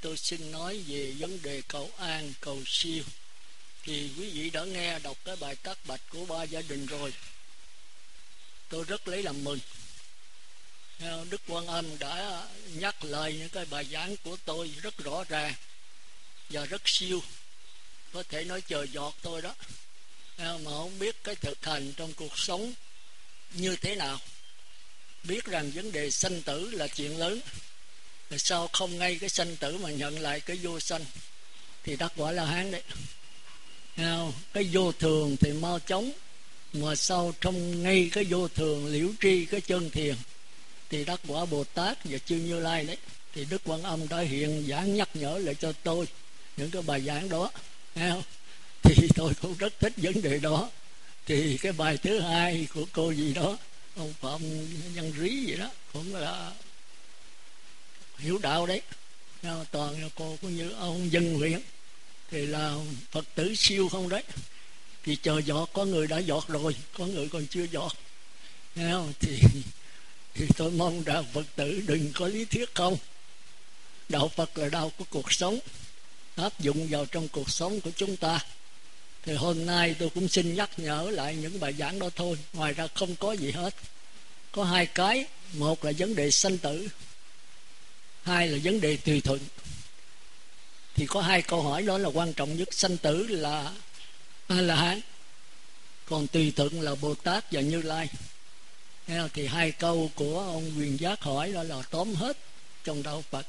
tôi xin nói về vấn đề cầu an, cầu siêu. Thì quý vị đã nghe đọc cái bài tác bạch của ba gia đình rồi. Tôi rất lấy làm mừng. Đức Quan Âm đã nhắc lời những cái bài giảng của tôi rất rõ ràng và rất siêu. Có thể nói chờ giọt tôi đó. Mà không biết cái thực hành trong cuộc sống như thế nào. Biết rằng vấn đề sanh tử là chuyện lớn. Rồi sao không ngay cái sanh tử mà nhận lại cái vô sanh thì đắc quả La Hán đấy. Cái vô thường thì mau chóng, mà sau trong ngay cái vô thường liễu tri cái chân thiền thì đắc quả Bồ Tát và chư Như Lai đấy. Thì Đức Quan Âm đã hiện giảng nhắc nhở lại cho tôi những cái bài giảng đó, thấy không? Thì tôi cũng rất thích vấn đề đó. Thì cái bài thứ hai của cô gì đó, ông Phạm Nhân Rí gì đó, cũng là hiểu đạo đấy. Toàn cô cũng như ông Dân Nguyện thì là Phật tử siêu không đấy. Thì chờ giọt, có người đã giọt rồi, có người còn chưa giọt, thấy không? Thì tôi mong rằng Phật tử đừng có lý thuyết không. Đạo Phật là đạo của cuộc sống, áp dụng vào trong cuộc sống của chúng ta. Thì hôm nay tôi cũng xin nhắc nhở lại những bài giảng đó thôi, ngoài ra không có gì hết. Có hai cái, một là vấn đề sanh tử, hai là vấn đề tùy thuận. Thì có hai câu hỏi đó là quan trọng nhất. Sanh tử là A-la-hán, còn tùy thuận là Bồ Tát và Như Lai. Thì hai câu của ông Quyền Giác hỏi đó là tóm hết trong đạo Phật.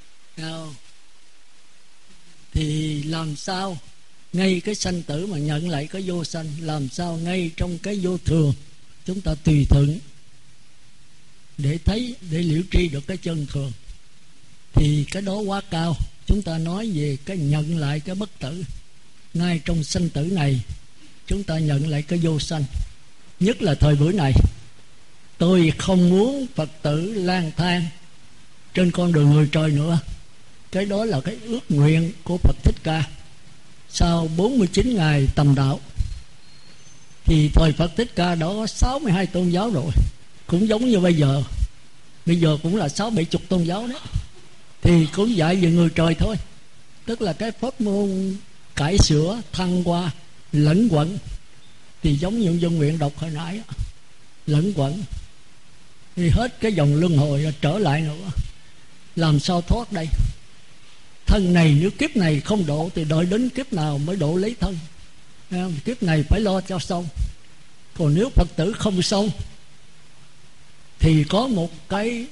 Thì làm sao ngay cái sanh tử mà nhận lại cái vô sanh, làm sao ngay trong cái vô thường chúng ta tùy thuận để thấy, để liễu tri được cái chân thường. Thì cái đó quá cao. Chúng ta nói về cái nhận lại cái bất tử. Ngay trong sanh tử này chúng ta nhận lại cái vô sanh. Nhất là thời buổi này, tôi không muốn Phật tử lang thang trên con đường người trời nữa. Cái đó là cái ước nguyện của Phật Thích Ca sau 49 ngày tầm đạo. Thì thời Phật Thích Ca đó có 62 tôn giáo rồi, cũng giống như bây giờ. Bây giờ cũng là 60-70 tôn giáo đấy. Thì cũng dạy về người trời thôi. Tức là cái pháp môn cải sửa, thăng hoa, lẫn quẩn. Thì giống như Dân Nguyện đọc hồi nãy, lẫn quẩn thì hết cái dòng luân hồi trở lại nữa. Làm sao thoát đây? Thân này nếu kiếp này không độ thì đợi đến kiếp nào mới độ lấy thân. Kiếp này phải lo cho xong. Còn nếu Phật tử không xong thì có một cái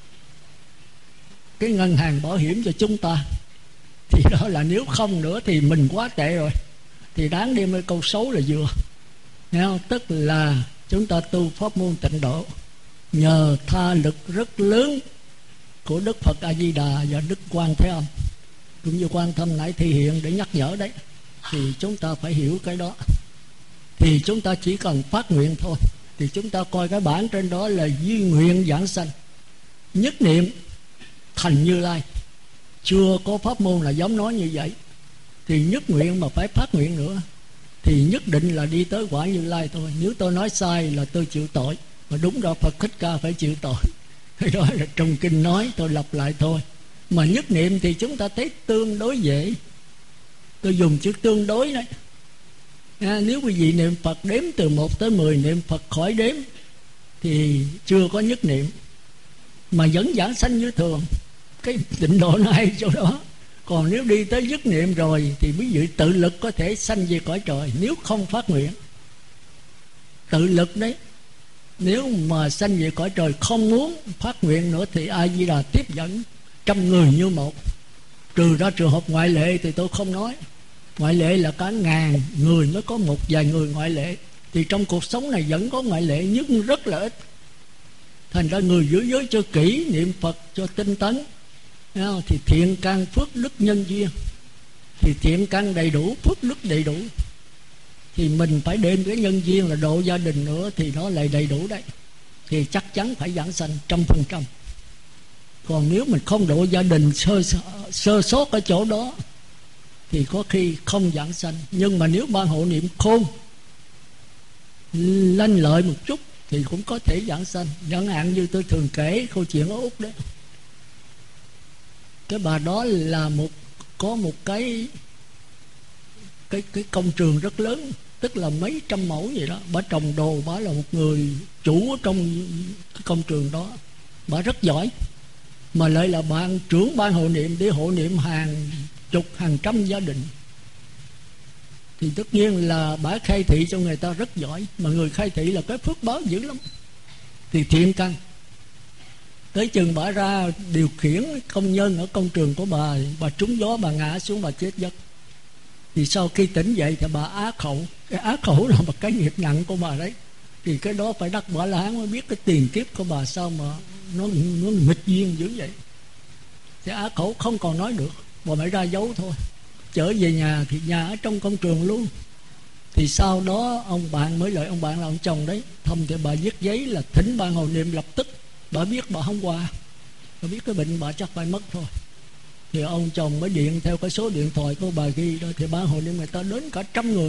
ngân hàng bảo hiểm cho chúng ta. Thì đó là nếu không nữa thì mình quá tệ rồi, thì đáng đem cái câu xấu là vừa. Tức là chúng ta tu pháp môn tịnh độ nhờ tha lực rất lớn của Đức Phật A Di Đà và Đức Quan Thế Âm, cũng như Quan Thâm nãy thể hiện để nhắc nhở đấy. Thì chúng ta phải hiểu cái đó. Thì chúng ta chỉ cần phát nguyện thôi. Thì chúng ta coi cái bản trên đó là duy nguyện giảng sanh, nhất niệm thành Như Lai. Chưa có pháp môn là dám nói như vậy. Thì nhất nguyện mà phải phát nguyện nữa thì nhất định là đi tới quả Như Lai thôi. Nếu tôi nói sai là tôi chịu tội, mà đúng ra Phật Thích Ca phải chịu tội. Cái đó là trong kinh nói, tôi lặp lại thôi. Mà nhất niệm thì chúng ta thấy tương đối dễ. Tôi dùng chữ tương đối đấy. Nếu quý vị niệm Phật đếm từ 1 tới 10, niệm Phật khỏi đếm thì chưa có nhất niệm, mà vẫn giảng sanh như thường. Cái tịnh độ nó hay chỗ đó. Còn nếu đi tới nhất niệm rồi thì quý vị tự lực có thể sanh về cõi trời, nếu không phát nguyện. Tự lực đấy. Nếu mà sanh về cõi trời không muốn phát nguyện nữa thì A Di Đà tiếp dẫn 100 người như một. Trừ ra trường hợp ngoại lệ thì tôi không nói. Ngoại lệ là cả ngàn người mới có một vài người ngoại lệ. Thì trong cuộc sống này vẫn có ngoại lệ nhưng rất là ít. Thành ra người giữ giới cho kỹ, niệm Phật cho tinh tấn, thì thiện căn phước đức nhân duyên. Thì thiện căn đầy đủ, phước đức đầy đủ, thì mình phải đem cái nhân duyên là độ gia đình nữa thì nó lại đầy đủ đấy. Thì chắc chắn phải giảng sanh 100%. Còn nếu mình không độ gia đình, sơ sót ở chỗ đó thì có khi không giảng sanh. Nhưng mà nếu ban hộ niệm khôn, lanh lợi một chút thì cũng có thể giảng sanh. Chẳng hạn như tôi thường kể câu chuyện ở Úc đấy. Cái bà đó là có một cái công trường rất lớn, tức là mấy trăm mẫu vậy đó. Bà trồng đồ, bà là một người chủ ở trong cái công trường đó. Bà rất giỏi, mà lại là trưởng ban hộ niệm để hộ niệm hàng chục hàng trăm gia đình. Thì tất nhiên là bà khai thị cho người ta rất giỏi. Mà người khai thị là cái phước báo dữ lắm. Thì thiện căn tới chừng bà ra điều khiển công nhân ở công trường của bà trúng gió, bà ngã xuống, bà chết giấc. Thì sau khi tỉnh dậy thì bà á khẩu. Cái á khẩu là một cái nghiệp nặng của bà đấy. Thì cái đó phải đắc Quả La Hán mới biết cái tiền kiếp của bà sao mà nó nghịch duyên dữ vậy. Thì á khẩu không còn nói được, bà phải ra dấu thôi. Trở về nhà thì nhà ở trong công trường luôn. Thì sau đó ông bạn mới lại, ông bạn là ông chồng đấy, thầm thì bà viết giấy là thỉnh ban hộ niệm lập tức. Bà biết bà không qua, bà biết cái bệnh bà chắc phải mất thôi. Thì ông chồng mới điện theo cái số điện thoại của bà ghi đó. Thì ban hộ niệm người ta đến cả 100 người.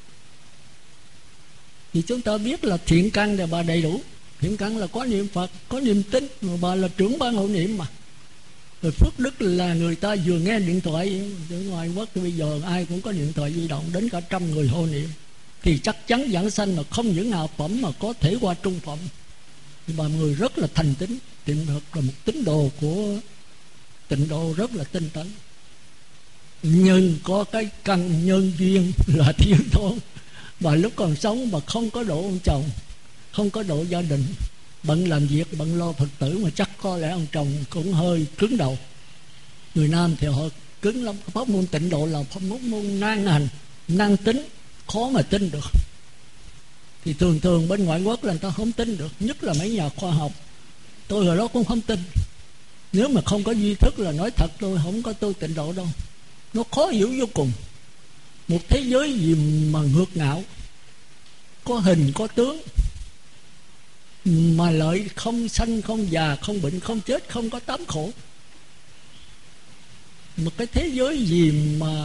Thì chúng ta biết là thiện căn thì bà đầy đủ. Thiện căn là có niệm Phật, có niềm tin, mà bà là trưởng ban hộ niệm mà. Rồi phước đức là người ta vừa nghe điện thoại ở ngoài quốc thì bây giờ ai cũng có điện thoại di động, đến cả 100 người hộ niệm. Thì chắc chắn giảng sanh mà không những hạ phẩm mà có thể qua trung phẩm. Thì bà người rất là thành tín. Tịnh thật là một tín đồ của Tịnh độ rất là tinh tấn. Nhưng có cái căn nhân duyên là thiếu thốn. Và lúc còn sống mà không có độ ông chồng, không có độ gia đình, bận làm việc, bận lo Phật tử, mà chắc có lẽ ông chồng cũng hơi cứng đầu. Người Nam thì họ cứng lắm. Pháp môn Tịnh độ là pháp môn nan hành, năng tính, khó mà tin được. Thì thường bên ngoại quốc là người ta không tin được, nhất là mấy nhà khoa học. Tôi hồi đó cũng không tin. Nếu mà không có duy thức là nói thật tôi không có tu Tịnh độ đâu. Nó khó hiểu vô cùng. Một thế giới gì mà ngược ngạo, có hình có tướng, mà lợi không sanh không già không bệnh không chết, không có tám khổ. Một cái thế giới gì mà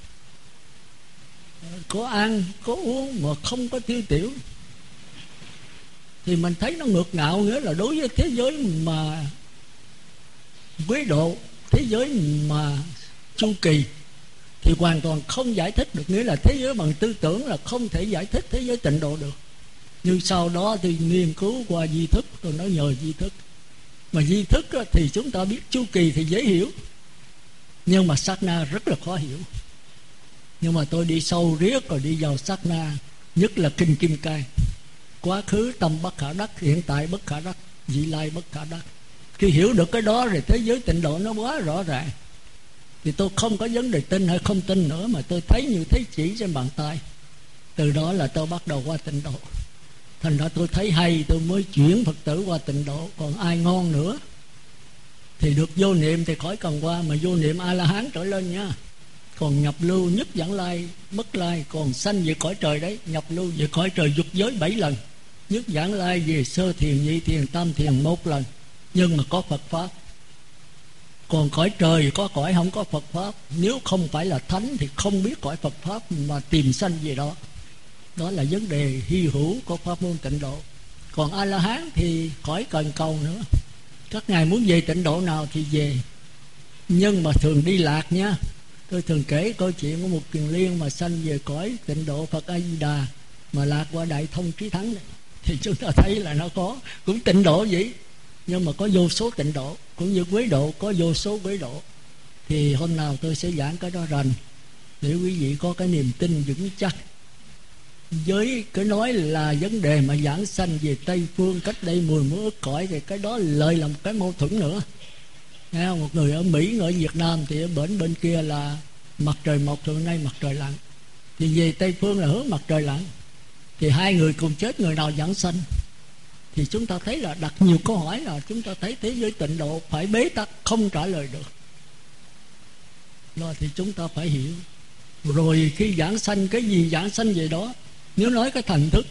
có ăn có uống mà không có tiêu tiểu, thì mình thấy nó ngược ngạo. Nghĩa là đối với thế giới mà quế độ, thế giới mà chu kỳ thì hoàn toàn không giải thích được. Nghĩa là thế giới bằng tư tưởng là không thể giải thích thế giới Tịnh độ được. Nhưng sau đó thì nghiên cứu qua di thức, tôi nói nhờ di thức. Mà di thức thì chúng ta biết chu kỳ thì dễ hiểu, nhưng mà sát na rất là khó hiểu. Nhưng mà tôi đi sâu riết rồi đi vào sát na, nhất là kinh Kim Cang. Quá khứ tâm bất khả đắc, hiện tại bất khả đắc, vị lai bất khả đắc. Khi hiểu được cái đó rồi thế giới Tịnh độ nó quá rõ ràng. Thì tôi không có vấn đề tin hay không tin nữa, mà tôi thấy như thấy chỉ trên bàn tay. Từ đó là tôi bắt đầu qua Tịnh độ. Thành ra tôi thấy hay, tôi mới chuyển Phật tử qua Tịnh độ. Còn ai ngon nữa thì được vô niệm thì khỏi cần qua. Mà vô niệm A-la-hán trở lên nha. Còn nhập lưu nhất vãng lai bất lai, còn sanh về cõi trời đấy. Nhập lưu về cõi trời dục giới 7 lần, nhất vãng lai về sơ thiền, nhị thiền, tam thiền 1 lần. Nhưng mà có Phật Pháp. Còn cõi trời có cõi không có Phật Pháp. Nếu không phải là thánh thì không biết cõi Phật Pháp mà tìm sanh về đó. Đó là vấn đề hy hữu của pháp môn Tịnh độ. Còn A-la-hán thì khỏi cần cầu nữa. Các ngài muốn về Tịnh độ nào thì về. Nhưng mà thường đi lạc nha. Tôi thường kể câu chuyện của một kiền liên mà sanh về cõi Tịnh độ Phật A-di-đà, mà lạc qua Đại Thông Trí Thắng này. Thì chúng ta thấy là nó có, cũng Tịnh độ vậy, nhưng mà có vô số Tịnh độ. Cũng như Quế độ có vô số Quế độ. Thì hôm nào tôi sẽ giảng cái đó rành, để quý vị có cái niềm tin vững chắc. Với cái nói là vấn đề mà giảng sanh về Tây Phương cách đây 10 muôn ức cõi, thì cái đó lời là một cái mâu thuẫn nữa. Nghe không? Một người ở Mỹ, người ở Việt Nam thì ở bên kia là mặt trời mọc, thường nay mặt trời lặn. Thì về Tây Phương là hướng mặt trời lặn. Thì hai người cùng chết, người nào giảng sanh? Thì chúng ta thấy là đặt nhiều câu hỏi, là chúng ta thấy thế giới Tịnh độ phải bế tắc, không trả lời được. Đó thì chúng ta phải hiểu. Rồi khi giảng sanh, cái gì giảng sanh về đó. Nếu nói cái thành thức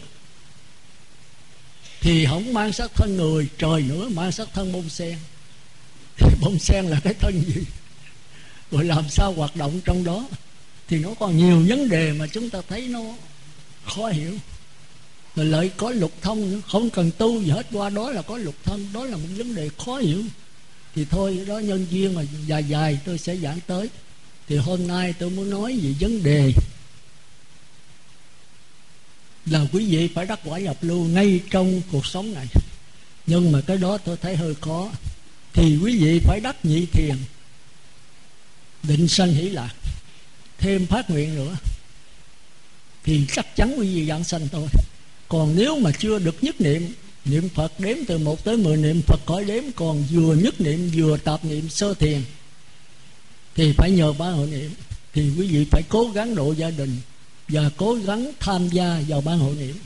thì không mang sắc thân người trời nữa, mang sắc thân bông sen. Thì bông sen là cái thân gì, rồi làm sao hoạt động trong đó, thì nó còn nhiều vấn đề mà chúng ta thấy nó khó hiểu. Rồi lại có lục thông nữa, không cần tu gì hết, qua đó là có lục thông. Đó là một vấn đề khó hiểu. Thì thôi đó, nhân duyên mà dài dài tôi sẽ giảng tới. Thì hôm nay tôi muốn nói về vấn đề là quý vị phải đắc quả nhập lưu ngay trong cuộc sống này. Nhưng mà cái đó tôi thấy hơi khó. Thì quý vị phải đắc nhị thiền, định sanh hỷ lạc, thêm phát nguyện nữa, thì chắc chắn quý vị giảng sanh thôi. Còn nếu mà chưa được nhất niệm, niệm Phật đếm từ 1 tới 10 niệm Phật khỏi đếm, còn vừa nhất niệm vừa tạp niệm sơ thiền, thì phải nhờ ba hội niệm. Thì quý vị phải cố gắng độ gia đình và cố gắng tham gia vào ban hội niệm.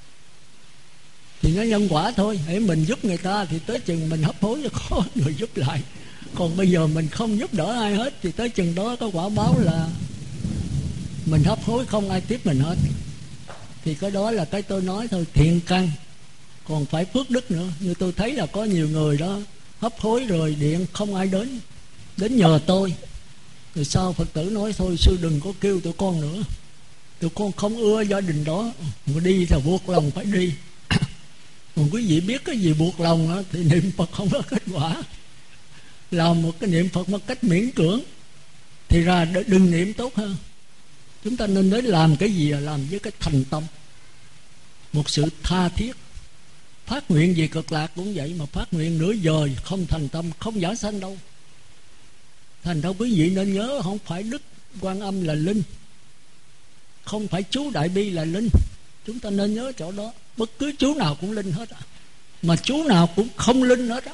Thì nó nhân quả thôi. Hễ mình giúp người ta thì tới chừng mình hấp hối cho có người giúp lại. Còn bây giờ mình không giúp đỡ ai hết thì tới chừng đó có quả báo là mình hấp hối không ai tiếp mình hết. Thì cái đó là cái tôi nói thôi, thiện căn. Còn phải phước đức nữa. Như tôi thấy là có nhiều người đó hấp hối rồi điện không ai đến nhờ tôi. Rồi sau Phật tử nói thôi sư đừng có kêu tụi con nữa, tụi con không ưa gia đình đó, mà đi là buộc lòng phải đi. Còn quý vị biết cái gì buộc lòng đó, thì niệm Phật không có kết quả. Làm một cái niệm Phật một cách miễn cưỡng thì ra đừng niệm tốt hơn. Chúng ta nên đến làm cái gì là làm với cái thành tâm, một sự tha thiết. Phát nguyện gì cực lạc cũng vậy, mà phát nguyện nửa giờ không thành tâm không giảng sanh đâu. Thành ra quý vị nên nhớ, không phải Đức Quan Âm là linh, không phải chú Đại Bi là linh. Chúng ta nên nhớ chỗ đó. Bất cứ chú nào cũng linh hết, mà chú nào cũng không linh hết.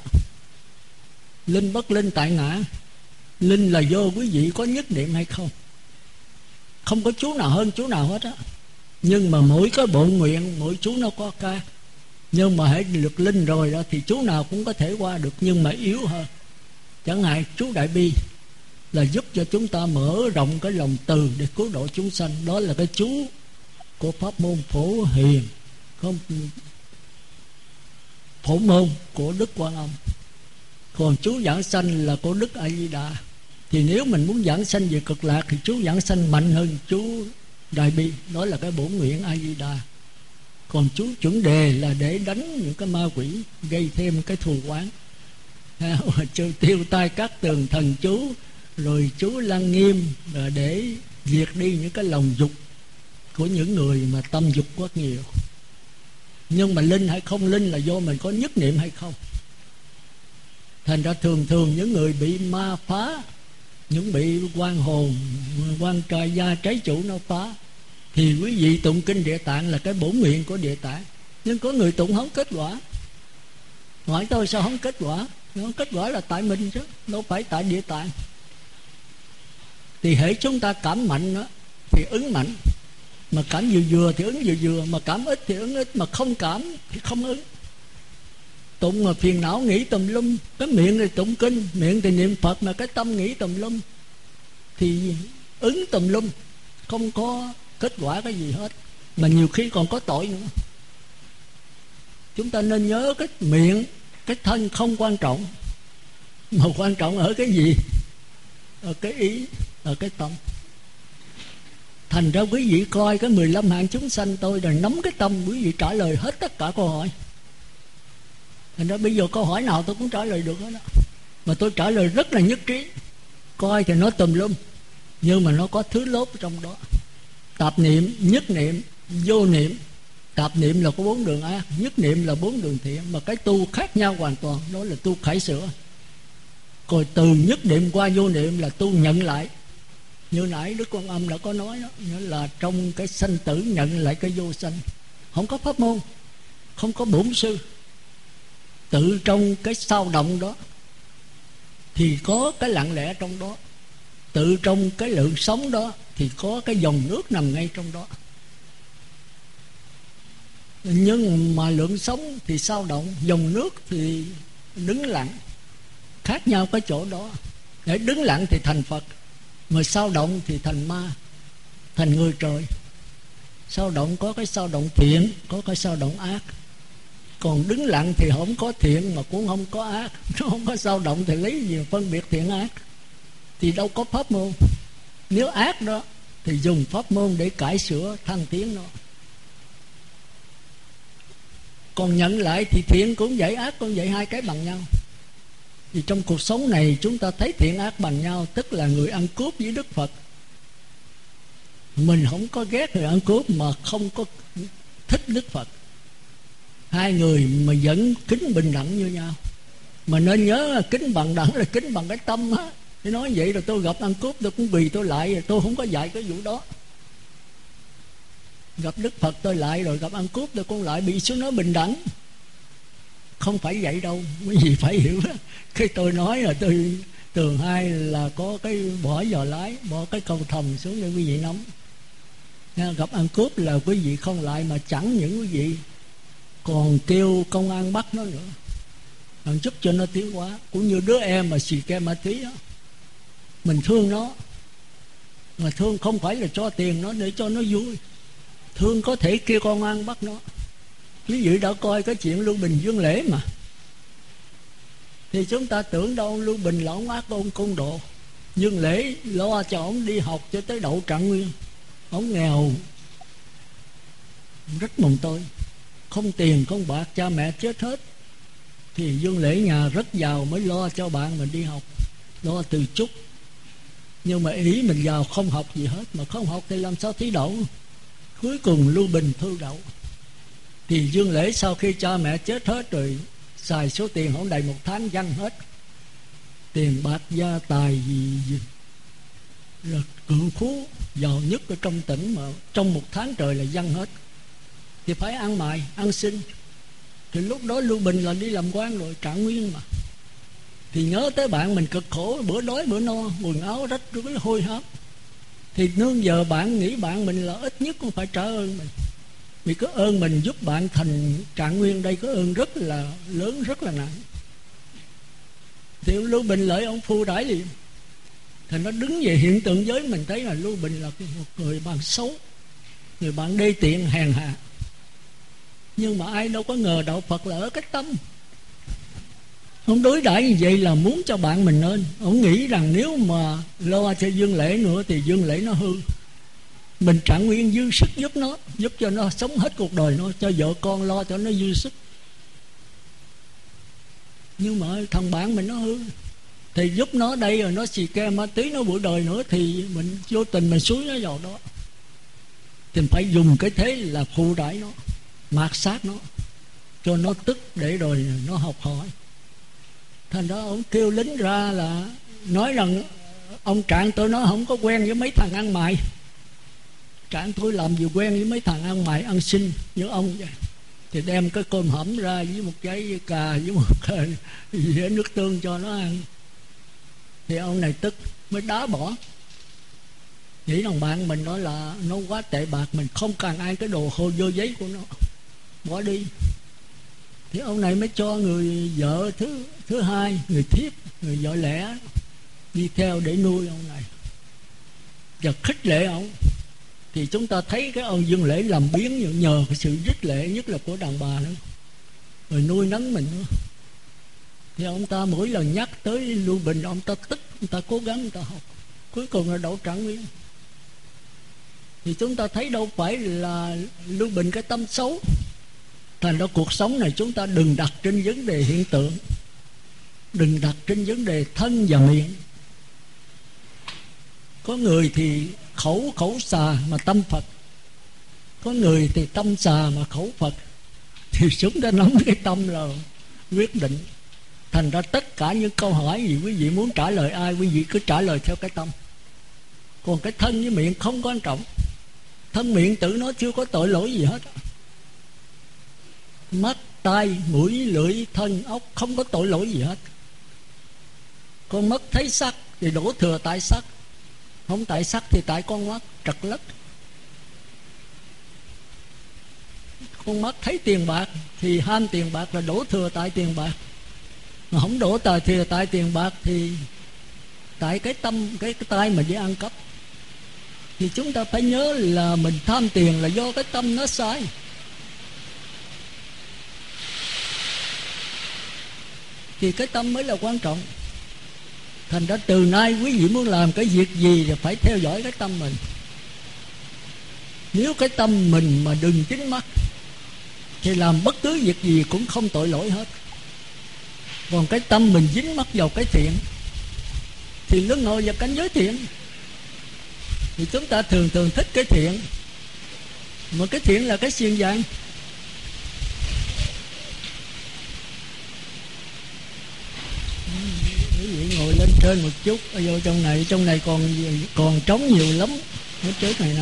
Linh bất linh tại ngã. Linh là do quý vị có nhất niệm hay không. Không có chú nào hơn chú nào hết á. Nhưng mà mỗi cái bộ nguyện, mỗi chú nó có ca. Nhưng mà hãy được linh rồi đó thì chú nào cũng có thể qua được, nhưng mà yếu hơn. Chẳng hạn chú Đại Bi là giúp cho chúng ta mở rộng cái lòng từ để cứu độ chúng sanh. Đó là cái chú của pháp môn Phổ Hiền, không Phổ Môn của Đức Quan Âm. Còn chú giảng sanh là của Đức A Di Đà. Thì nếu mình muốn giảng sanh về cực lạc thì chú giảng sanh mạnh hơn chú Đại Bi. Đó là cái bổn nguyện A Di Đà. Còn chú chuẩn đề là để đánh những cái ma quỷ, gây thêm cái thù oán. Tiêu tai các tường thần chú, rồi chú Lăng Nghiêm là để diệt đi những cái lòng dục của những người mà tâm dục quá nhiều. Nhưng mà linh hay không linh là do mình có nhất niệm hay không. Thành ra thường những người bị ma phá, những bị quan hồn, quan trai gia trái chủ nó phá, thì quý vị tụng kinh Địa Tạng là cái bổn nguyện của Địa Tạng. Nhưng có người tụng không kết quả. Hỏi tôi sao không kết quả? Không kết quả là tại mình chứ, đâu phải tại Địa Tạng. Thì hễ chúng ta cảm mạnh đó thì ứng mạnh, mà cảm vừa thì ứng vừa, mà cảm ít thì ứng ít, mà không cảm thì không ứng. Tụng mà phiền não nghĩ tùm lum, cái miệng thì tụng kinh, miệng thì niệm Phật, mà cái tâm nghĩ tùm lum thì ứng tùm lum, không có kết quả cái gì hết, mà nhiều khi còn có tội nữa. Chúng ta nên nhớ cái miệng, cái thân không quan trọng, mà quan trọng ở cái gì? Ở cái ý, ở cái tâm. Thành ra quý vị coi cái 15 hạng chúng sanh tôi rồi nắm cái tâm, quý vị trả lời hết tất cả câu hỏi. Thành ra bây giờ câu hỏi nào tôi cũng trả lời được hết đó. Mà tôi trả lời rất là nhất trí. Coi thì nó tùm lum, nhưng mà nó có thứ lốp trong đó. Tạp niệm, nhất niệm, vô niệm. Tạp niệm là có 4 đường ác, nhất niệm là 4 đường thiện. Mà cái tu khác nhau hoàn toàn, đó là tu khải sửa. Rồi từ nhất niệm qua vô niệm là tu nhận lại. Như nãy Đức Quan Âm đã có nói đó, nghĩa là trong cái sanh tử nhận lại cái vô sanh. Không có pháp môn, không có bổn sư. Tự trong cái sao động đó thì có cái lặng lẽ trong đó. Tự trong cái lượng sống đó thì có cái dòng nước nằm ngay trong đó. Nhưng mà lượng sống thì sao động, dòng nước thì đứng lặng. Khác nhau cái chỗ đó. Để đứng lặng thì thành Phật, mà sao động thì thành ma, thành người trời. Sao động có cái sao động thiện, có cái sao động ác. Còn đứng lặng thì không có thiện mà cũng không có ác. Nó không có sao động thì lấy gì phân biệt thiện ác? Thì đâu có pháp môn. Nếu ác đó thì dùng pháp môn để cải sửa thăng tiến nó. Còn nhận lại thì thiện cũng vậy, ác cũng vậy, hai cái bằng nhau. Thì trong cuộc sống này chúng ta thấy thiện ác bằng nhau, tức là người ăn cướp với Đức Phật. Mình không có ghét người ăn cướp mà không có thích Đức Phật. Hai người mà vẫn kính bình đẳng như nhau. Mà nên nhớ là kính bằng đẳng là kính bằng cái tâm á. Thì nói vậy rồi tôi gặp ăn cướp tôi cũng quỳ tôi lại, rồi tôi không có dạy cái vụ đó. Gặp Đức Phật tôi lại, rồi gặp ăn cướp tôi cũng lại, bị xuống nói bình đẳng. Không phải vậy đâu, quý vị phải hiểu đó. Khi tôi nói là tôi thường hay là có cái bỏ giò lái, bỏ cái câu thầm xuống để quý vị nắm. Gặp ăn cướp là quý vị không lại, mà chẳng những quý vị còn kêu công an bắt nó nữa, giúp cho nó tiến hóa. Cũng như đứa em mà xì ke ma túy đó, mình thương nó, mà thương không phải là cho tiền nó để cho nó vui. Thương có thể kêu công an bắt nó. Quý vị đã coi cái chuyện Lưu Bình Dương Lễ mà. Thì chúng ta tưởng đâu Lưu Bình là ông ác ôn côn đồ. Dương Lễ lo cho ông đi học cho tới đậu trạng nguyên. Ông nghèo rất mồng tơi, không tiền không bạc, cha mẹ chết hết. Thì Dương Lễ nhà rất giàu mới lo cho bạn mình đi học, lo từ chút. Nhưng mà ý mình giàu không học gì hết, mà không học thì làm sao thi đậu. Cuối cùng Lưu Bình thư đậu. Thì Dương Lễ sau khi cha mẹ chết hết rồi, xài số tiền không đầy 1 tháng văng hết. Tiền bạc gia tài gì là cự phú giàu nhất ở trong tỉnh, mà trong 1 tháng trời là văng hết. Thì phải ăn mài ăn xin. Thì lúc đó Lưu Bình là đi làm quan rồi, trạng nguyên mà. Thì nhớ tới bạn mình cực khổ, bữa đói bữa no, quần áo rách rưới hôi hám. Thì nương giờ bạn nghĩ bạn mình là ít nhất cũng phải trả ơn mình. Vì có ơn mình giúp bạn thành trạng nguyên, đây có ơn rất là lớn, rất là nặng. Thì Lưu Bình lợi ông phu đãi liền. Thì nó đứng về hiện tượng giới, mình thấy là Lưu Bình là một người bạn xấu, người bạn đê tiện hèn hạ. Nhưng mà ai đâu có ngờ đạo Phật là ở cái tâm. Ông đối đãi như vậy là muốn cho bạn mình nên. Ông nghĩ rằng nếu mà lo cho Dương Lễ nữa thì Dương Lễ nó hư. Mình trạng nguyên dư sức giúp nó, giúp cho nó sống hết cuộc đời nó, cho vợ con lo cho nó dư sức. Nhưng mà thằng bạn mình nó hư, thì giúp nó đây rồi nó xì ke ma túy nó bụi đời nữa, thì mình vô tình mình xúi nó vào đó. Thì phải dùng cái thế là phụ đãi nó, mạt sát nó, cho nó tức để rồi nó học hỏi. Thành đó ông kêu lính ra là nói rằng ông Trạng tôi nó không có quen với mấy thằng ăn mày. Trạng tôi làm gì quen với mấy thằng ăn mày ăn xin như ông vậy. Thì đem cái cơm hẩm ra với một trái cà với một cái dĩa nước tương cho nó ăn. Thì ông này tức mới đá bỏ. Nghĩ rằng bạn mình nói là nó quá tệ bạc, mình không cần ai cái đồ hô vô giấy của nó, bỏ đi. Thì ông này mới cho người vợ thứ hai, người thiếp, người vợ lẽ đi theo để nuôi ông này và khích lệ ông. Thì chúng ta thấy cái ông Dương Lễ làm biến nhờ cái sự khích lệ, nhất là của đàn bà nữa, rồi nuôi nấng mình nữa. Thì ông ta mỗi lần nhắc tới Lưu Bình, ông ta tức, ông ta cố gắng, ông ta học, cuối cùng là đậu trạng nguyên. Thì chúng ta thấy đâu phải là Lưu Bình cái tâm xấu. Thành ra cuộc sống này chúng ta đừng đặt trên vấn đề hiện tượng, đừng đặt trên vấn đề thân và miệng. Có người thì khẩu xà mà tâm Phật, có người thì tâm xà mà khẩu Phật. Thì chúng ta nắm cái tâm là quyết định. Thành ra tất cả những câu hỏi gì quý vị muốn trả lời ai, quý vị cứ trả lời theo cái tâm. Còn cái thân với miệng không quan trọng. Thân miệng tự nó chưa có tội lỗi gì hết. Mắt, tai, mũi, lưỡi, thân, ốc không có tội lỗi gì hết. Con mắt thấy sắc thì đổ thừa tại sắc, không tại sắc thì tại con mắt trật lất. Con mắt thấy tiền bạc thì ham tiền bạc là đổ thừa tại tiền bạc, mà không đổ thừa tại tiền bạc thì tại cái tâm, cái tay mà đi ăn cắp. Thì chúng ta phải nhớ là mình tham tiền là do cái tâm nó sai. Thì cái tâm mới là quan trọng. Thành ra từ nay quý vị muốn làm cái việc gì thì phải theo dõi cái tâm mình. Nếu cái tâm mình mà đừng chính mắt thì làm bất cứ việc gì cũng không tội lỗi hết. Còn cái tâm mình dính mắc vào cái thiện thì luân hồi vào cảnh giới thiện. Thì chúng ta thường thường thích cái thiện, mà cái thiện là cái xiềng vàng. Quý vị ngồi lên trên một chút, vô trong này còn trống nhiều lắm. Ở trước này nè,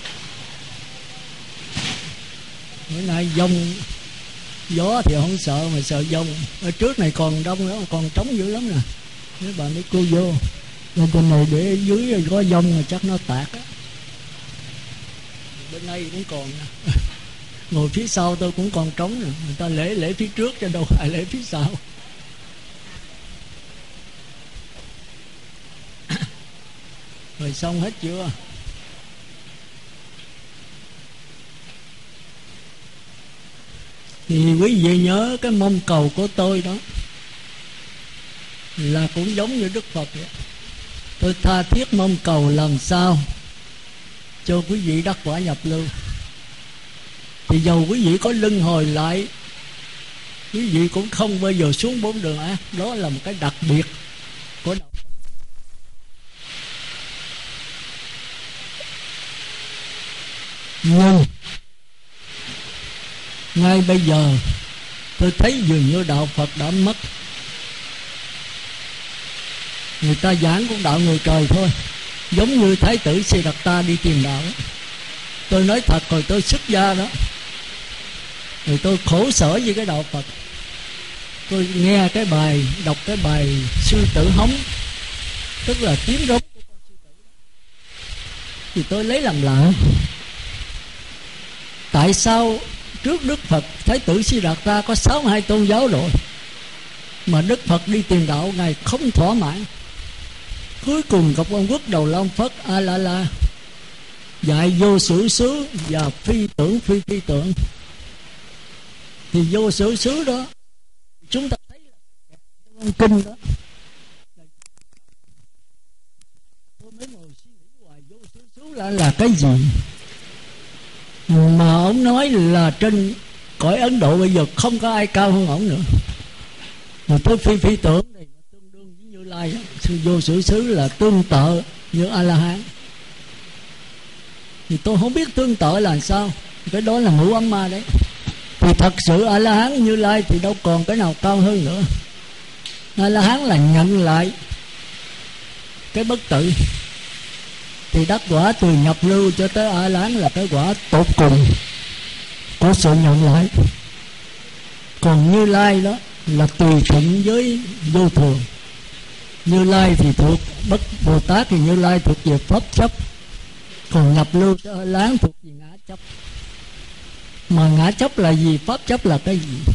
bữa nay dông gió thì không sợ, mà sợ dông. Ở trước này còn đông nữa, còn trống dữ lắm nè. Nếu bà mấy cô vô lên trên này để ở dưới có dông mà chắc nó tạt á. Bên đây cũng còn nè. Ngồi phía sau tôi cũng còn trống nè. Người ta lễ phía trước cho đâu ai lễ phía sau. Rồi xong hết chưa? Thì quý vị nhớ cái mong cầu của tôi đó là cũng giống như Đức Phật vậy. Tôi tha thiết mong cầu làm sao cho quý vị đắc quả nhập lưu. Thì dầu quý vị có luân hồi lại, quý vị cũng không bao giờ xuống bốn đường ác. Đó là một cái đặc biệt của đạo Phật. Nhưng ngay bây giờ tôi thấy dường như đạo Phật đã mất. Người ta giảng cũng đạo người trời thôi, giống như Thái tử Siddhartha đi tìm đạo. Tôi nói thật, rồi tôi xuất gia đó, rồi tôi khổ sở với cái đạo Phật. Tôi nghe cái bài, đọc cái bài sư tử hống, tức là tiếng rống của con sư tử đó, thì tôi lấy làm lạ. Tại sao trước Đức Phật, Thái tử Siddhartha có 62 tôn giáo rồi, mà Đức Phật đi tìm đạo Ngài không thỏa mãn. Cuối cùng gặp ông Quốc Đầu Lam Phất A La La dạy vô sự xứ và phi tưởng phi phi tưởng. Thì vô sự xứ đó chúng ta thấy là trong kinh đó. Tôi mới ngồi suy nghĩ hoài, vô sự xứ là cái gì? Mà ông nói là trên cõi Ấn Độ bây giờ không có ai cao hơn ông nữa. Mà tôi phi tưởng này tương đương với Như Lai. Sự vô sự xứ là tương tự như A La Hán. Thì tôi không biết tương tự là sao. Cái đó là ngũ ấm ma đấy. Thì thật sự A La Hán Như Lai thì đâu còn cái nào cao hơn nữa. A La Hán là nhận lại cái bất tử. Thì đắc quả từ nhập lưu cho tới A La Hán là cái quả tột cùng của sự nhận lại. Còn Như Lai đó là tùy thuận với vô thường. Như Lai thì thuộc bất Bồ Tát, thì Như Lai thuộc về pháp chấp. Còn nhập lưu cho A La Hán thuộc về ngã chấp. Mà ngã chấp là gì? Pháp chấp là cái gì?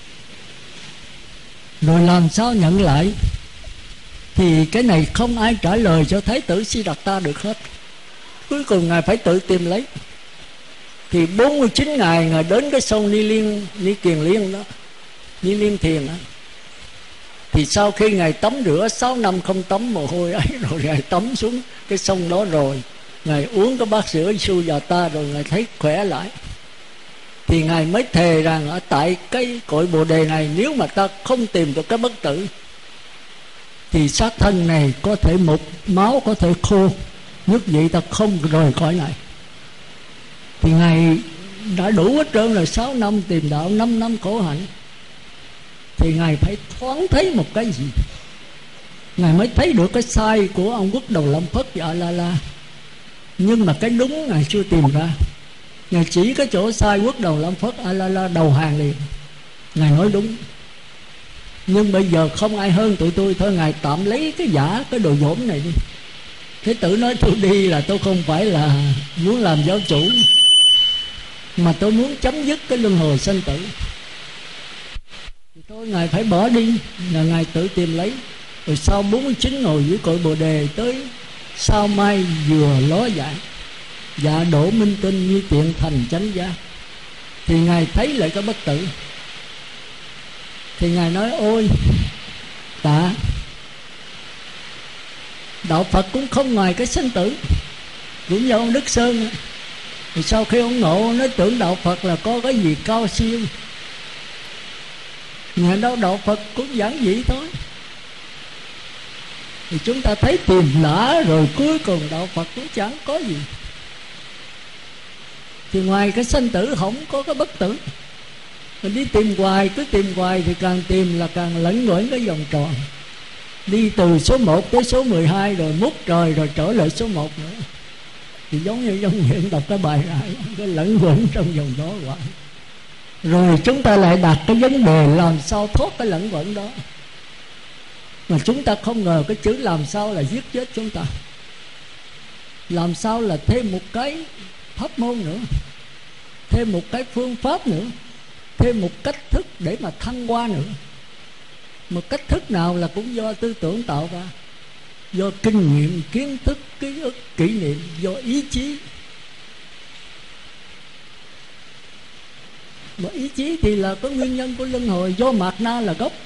Rồi làm sao nhận lại? Thì cái này không ai trả lời cho Thái tử Siddhartha được hết. Cuối cùng Ngài phải tự tìm lấy. Thì 49 ngày Ngài đến cái sông Ni Kiền Liên đó, Ni Liên Thiền đó. Thì sau khi Ngài tắm rửa 6 năm không tắm mồ hôi ấy, rồi Ngài tắm xuống cái sông đó, rồi Ngài uống cái bát sữa Sujata, rồi Ngài thấy khỏe lại. Thì Ngài mới thề rằng ở tại cái cội Bồ Đề này, nếu mà ta không tìm được cái bất tử thì xác thân này có thể mục, máu có thể khô, nhất vậy ta không rời khỏi này. Thì Ngài đã đủ hết trơn rồi, 6 năm tìm đạo, 5 năm khổ hạnh. Thì Ngài phải thoáng thấy một cái gì. Ngài mới thấy được cái sai của ông Quốc Đầu Lam Phất và A La La. Nhưng mà cái đúng Ngài chưa tìm ra. Ngài chỉ cái chỗ sai, Quốc Đầu Lam Phất A La La đầu hàng liền. Ngài nói đúng. Nhưng bây giờ không ai hơn tụi tôi, thôi Ngài tạm lấy cái giả, cái đồ dỗm này đi. Thế tử nói tôi đi là tôi không phải là muốn làm giáo chủ, mà tôi muốn chấm dứt cái luân hồi sanh tử. Thì thôi Ngài phải bỏ đi, là Ngài tự tìm lấy. Rồi sau 49 ngồi dưới cội Bồ Đề, tới sao mai vừa ló dạng, dạ đổ minh tinh như tiện thành chánh giác. Thì Ngài thấy lại cái bất tử. Thì Ngài nói ôi tạ, đạo Phật cũng không ngoài cái sinh tử. Cũng như ông Đức Sơn, thì sau khi ông ngộ, nói tưởng đạo Phật là có cái gì cao siêu. Ngày đó đạo Phật cũng giản dị thôi. Thì chúng ta thấy tìm lã rồi cuối cùng đạo Phật cũng chẳng có gì. Thì ngoài cái sanh tử không có cái bất tử. Mình đi tìm hoài, cứ tìm hoài thì càng tìm là càng lẫn quẩn cái vòng tròn. Đi từ số 1 tới số 12 rồi mút trời rồi trở lại số 1 nữa. Thì giống như trong hiện đọc cái bài này, cái lẫn quẩn trong vòng đó hoài. Rồi chúng ta lại đặt cái vấn đề làm sao thoát cái lẫn quẩn đó. Mà chúng ta không ngờ cái chữ làm sao là giết chết chúng ta. Làm sao là thêm một cái pháp môn nữa, thêm một cái phương pháp nữa, thêm một cách thức để mà thăng hoa nữa. Một cách thức nào là cũng do tư tưởng tạo ra, do kinh nghiệm, kiến thức, ký ức, kỷ niệm, do ý chí. Mà ý chí thì là có nguyên nhân của luân hồi, do mạt na là gốc.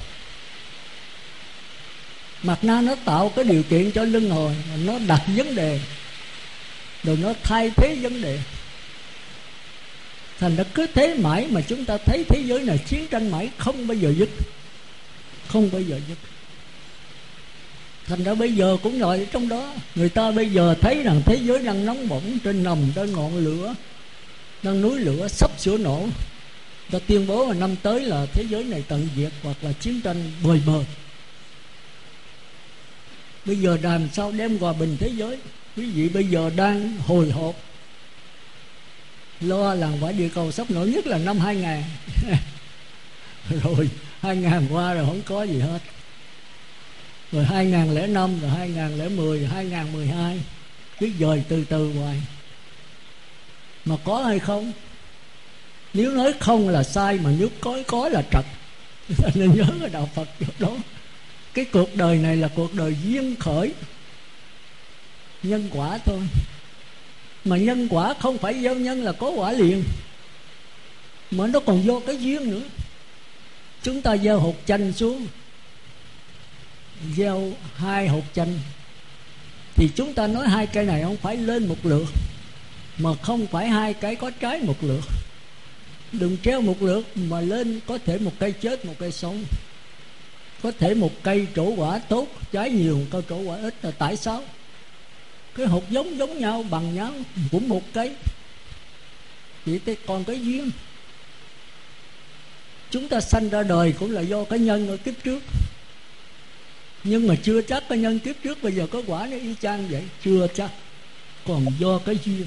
Mạt na nó tạo cái điều kiện cho luân hồi, nó đặt vấn đề, rồi nó thay thế vấn đề. Thành ra cứ thế mãi mà chúng ta thấy thế giới này chiến tranh mãi, không bao giờ dứt, không bao giờ dứt. Thành ra bây giờ cũng ngồi trong đó. Người ta bây giờ thấy rằng thế giới đang nóng bỏng, trên nằm trên ngọn lửa, đang núi lửa sắp sửa nổ. Ta tuyên bố là năm tới là thế giới này tận diệt hoặc là chiến tranh bời bời. Bây giờ làm sao đem hòa bình thế giới? Quý vị bây giờ đang hồi hộp lo làng quả địa cầu sắp nổ, nhất là năm 2000 rồi 2000 qua rồi không có gì hết. Rồi 2005, rồi 2010, 2012 cứ dời từ từ hoài. Mà có hay không? Nếu nói không là sai, mà nếu có là trật. Nên nhớ cái đạo Phật đó. Cái cuộc đời này là cuộc đời duyên khởi, nhân quả thôi. Mà nhân quả không phải gieo nhân là có quả liền, mà nó còn do cái duyên nữa. Chúng ta gieo hột chanh xuống, gieo 2 hột chanh, thì chúng ta nói 2 cây này không phải lên một lượt, mà không phải 2 cái có trái một lượt. Đừng treo một lượt mà lên, có thể một cây chết một cây sống. Có thể một cây trổ quả tốt, trái nhiều, cây trổ quả ít, là tại sao? Cái hột giống nhau, bằng nhau, cũng một cây. Chỉ thế còn cái duyên. Chúng ta sanh ra đời cũng là do cái nhân ở kiếp trước. Nhưng mà chưa chắc cái nhân kiếp trước bây giờ có quả nó y chang vậy, chưa chắc. Còn do cái duyên.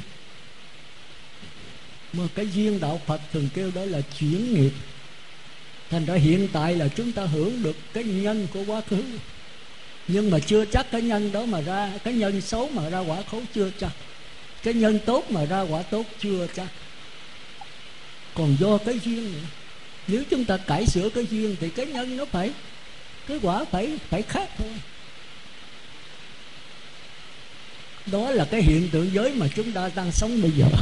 Mà cái duyên đạo Phật thường kêu đó là chuyển nghiệp. Thành ra hiện tại là chúng ta hưởng được cái nhân của quá khứ, nhưng mà chưa chắc cái nhân đó mà ra, cái nhân xấu mà ra quả xấu chưa chắc, cái nhân tốt mà ra quả tốt chưa chắc. Còn do cái duyên nữa. Nếu chúng ta cải sửa cái duyên thì cái nhân nó phải, cái quả phải khác thôi. Đó là cái hiện tượng giới mà chúng ta đang sống bây giờ.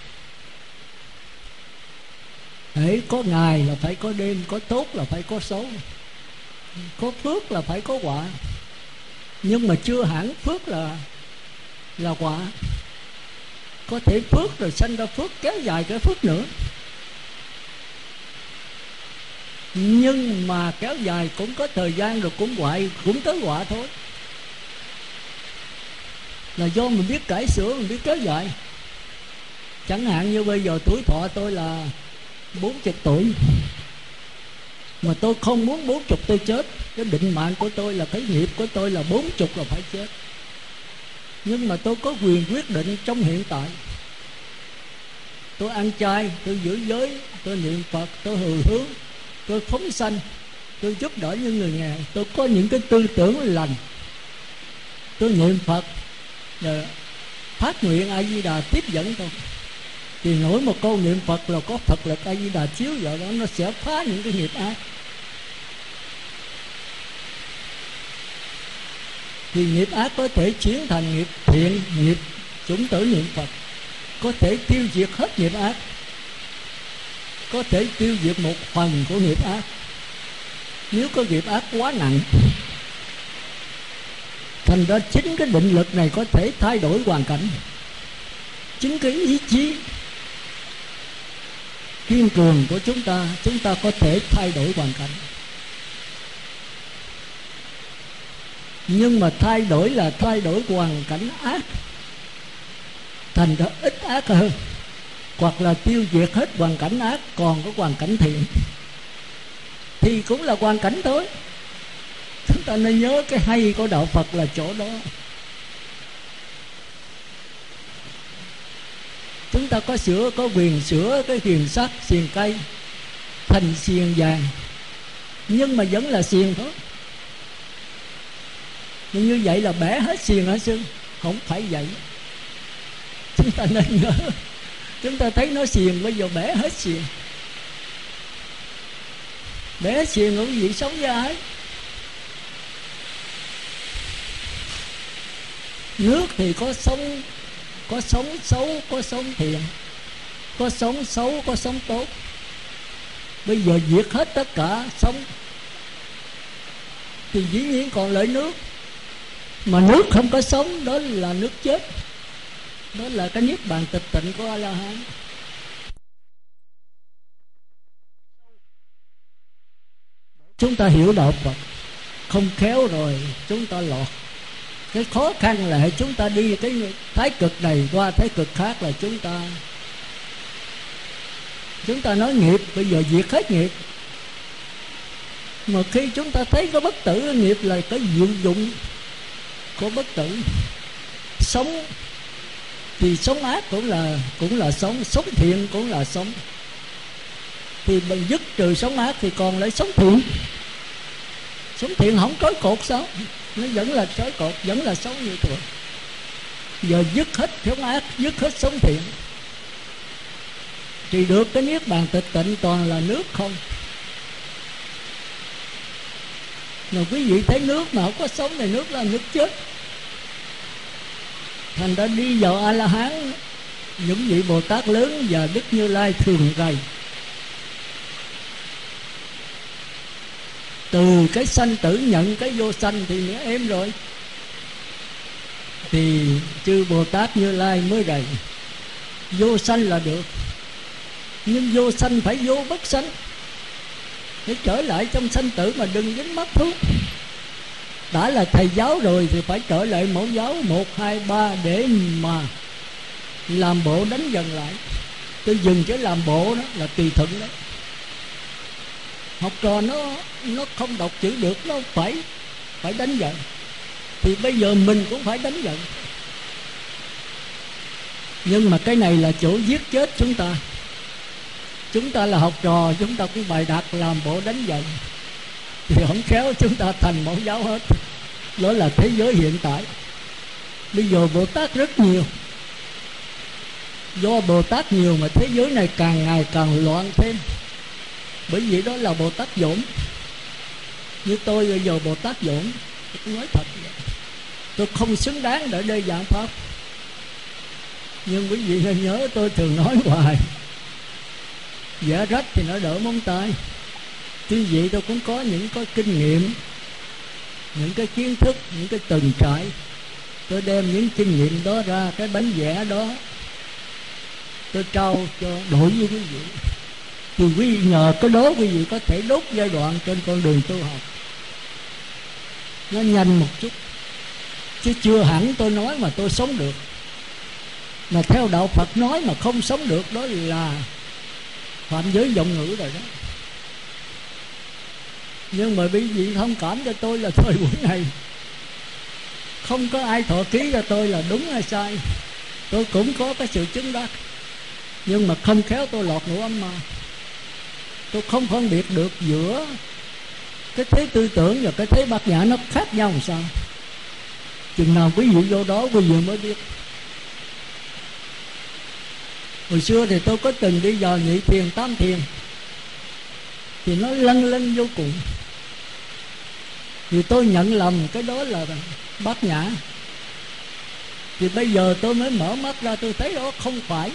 Đấy, có ngày là phải có đêm, có tốt là phải có xấu, có phước là phải có quả. Nhưng mà chưa hẳn phước là quả. Có thể phước rồi sanh ra phước, kéo dài cái phước nữa. Nhưng mà kéo dài cũng có thời gian rồi cũng hoại, cũng tới quả thôi. Là do mình biết cải sửa, mình biết kéo dài. Chẳng hạn như bây giờ tuổi thọ tôi là 40 tuổi, mà tôi không muốn 40 tôi chết. Cái định mạng của tôi là cái nghiệp của tôi là 40 là phải chết. Nhưng mà tôi có quyền quyết định trong hiện tại. Tôi ăn chay, tôi giữ giới, tôi niệm Phật, tôi hồi hướng, tôi phóng sanh, tôi giúp đỡ những người nghèo. Tôi có những cái tư tưởng lành. Tôi niệm Phật, phát nguyện A Di Đà tiếp dẫn tôi. Thì mỗi một câu niệm Phật là có Phật lực A Di Đà chiếu vào đó, nó sẽ phá những cái nghiệp ác. Thì nghiệp ác có thể chuyển thành nghiệp thiện, nghiệp chủng tử niệm Phật. Có thể tiêu diệt hết nghiệp ác, có thể tiêu diệt một phần của nghiệp ác. Nếu có nghiệp ác quá nặng, thành ra chính cái định lực này có thể thay đổi hoàn cảnh. Chính cái ý chí kiên cường của chúng ta có thể thay đổi hoàn cảnh. Nhưng mà thay đổi là thay đổi hoàn cảnh ác, thành ra ít ác hơn, hoặc là tiêu diệt hết hoàn cảnh ác, còn có hoàn cảnh thiện thì cũng là hoàn cảnh thôi. Chúng ta nên nhớ cái hay của đạo Phật là chỗ đó. Chúng ta có sửa, có quyền sửa cái xiềng sắt, xiềng cây thành xiềng vàng, nhưng mà vẫn là xiềng thôi. Nhưng như vậy là bẻ hết xiềng hả sư? Không phải vậy. Chúng ta nên nhớ, chúng ta thấy nó xiềng, bây giờ bẻ hết xiềng. Bẻ hết xiềng của quý vị sống với ai? Nước thì có sống xấu, có sống thiện, có sống xấu, có sống tốt. Bây giờ diệt hết tất cả sống thì dĩ nhiên còn lại nước. Mà nước không có sống, đó là nước chết. Đó là cái niết bàn tịch tịnh của A-la-hán. Chúng ta hiểu đạo Phật không khéo rồi chúng ta lọt. Cái khó khăn là chúng ta đi cái thái cực này qua thái cực khác là chúng ta nói nghiệp, bây giờ diệt hết nghiệp. Mà khi chúng ta thấy có bất tử, nghiệp là cái diệu dụng của bất tử. Sống thì sống ác cũng là sống, sống thiện cũng là sống. Thì mình dứt trừ sống ác thì còn lại sống thiện. Sống thiện không trói cột sao? Nó vẫn là trói cột, vẫn là sống như thường. Giờ dứt hết sống ác, dứt hết sống thiện thì được cái niết bàn tịch tịnh, toàn là nước không. Mà quý vị thấy nước mà không có sống thì nước là nước chết. Thành ra đi vào A-la-hán, những vị Bồ Tát lớn và Đức Như Lai thường rầy từ cái sanh tử nhận cái vô sanh thì nghĩa êm rồi. Thì chư Bồ Tát Như Lai mới rầy vô sanh là được, nhưng vô sanh phải vô bất sanh, để trở lại trong sanh tử mà đừng dính mắc thuốc. Đã là thầy giáo rồi thì phải trở lại mẫu giáo 1, 2, 3 để mà làm bộ đánh dần lại. Tôi dừng chứ làm bộ đó là tùy thuận đó. Học trò nó không đọc chữ được, nó phải đánh dần. Thì bây giờ mình cũng phải đánh dần. Nhưng mà cái này là chỗ giết chết chúng ta. Chúng ta là học trò, chúng ta cũng bày đặt làm bộ đánh dần, thì không khéo chúng ta thành mẫu giáo hết. Đó là thế giới hiện tại. Bây giờ Bồ Tát rất nhiều, do Bồ Tát nhiều mà thế giới này càng ngày càng loạn thêm. Bởi vì đó là Bồ Tát dỗm. Như tôi bây giờ Bồ Tát dỗm, tôi nói thật vậy. Tôi không xứng đáng để đây giảng pháp, nhưng quý vị nên nhớ tôi thường nói hoài, vẽ rách thì nó đỡ móng tay. Tuy vậy tôi cũng có những cái kinh nghiệm, những cái kiến thức, những cái từng trải. Tôi đem những kinh nghiệm đó ra, cái bánh vẽ đó tôi trao cho đổi với quý vị. Thì quý vị nhờ cái đó quý vị có thể đốt giai đoạn trên con đường tu học nó nhanh một chút. Chứ chưa hẳn tôi nói mà tôi sống được. Mà theo đạo Phật nói mà không sống được, đó là phạm giới vọng ngữ rồi đó. Nhưng mà quý vị thông cảm cho tôi là thời buổi này không có ai thọ ký cho tôi là đúng hay sai. Tôi cũng có cái sự chứng đắc, nhưng mà không khéo tôi lọt ngũ âm ma. Tôi không phân biệt được giữa cái thế tư tưởng và cái thế bát nhã nó khác nhau làm sao. Chừng nào quý vị vô đó quý vị mới biết. Hồi xưa thì tôi có từng đi vào nhị thiền, tam thiền, thì nó lân lân vô cùng. Thì tôi nhận lầm cái đó là bát nhã. Thì bây giờ tôi mới mở mắt ra, tôi thấy đó không phải.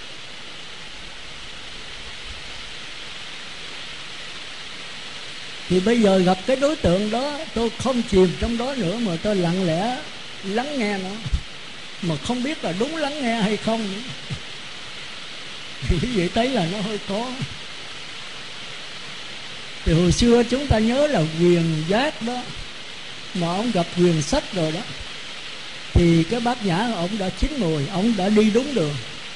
Thì bây giờ gặp cái đối tượng đó, tôi không chìm trong đó nữa, mà tôi lặng lẽ lắng nghe nó, mà không biết là đúng lắng nghe hay không nữa. Thì quý vị thấy là nó hơi khó. Thì hồi xưa chúng ta nhớ là quyền giác đó, mà ông gặp quyền sách rồi đó, thì cái bát nhã ông đã chín mùi, ông đã đi đúng đường.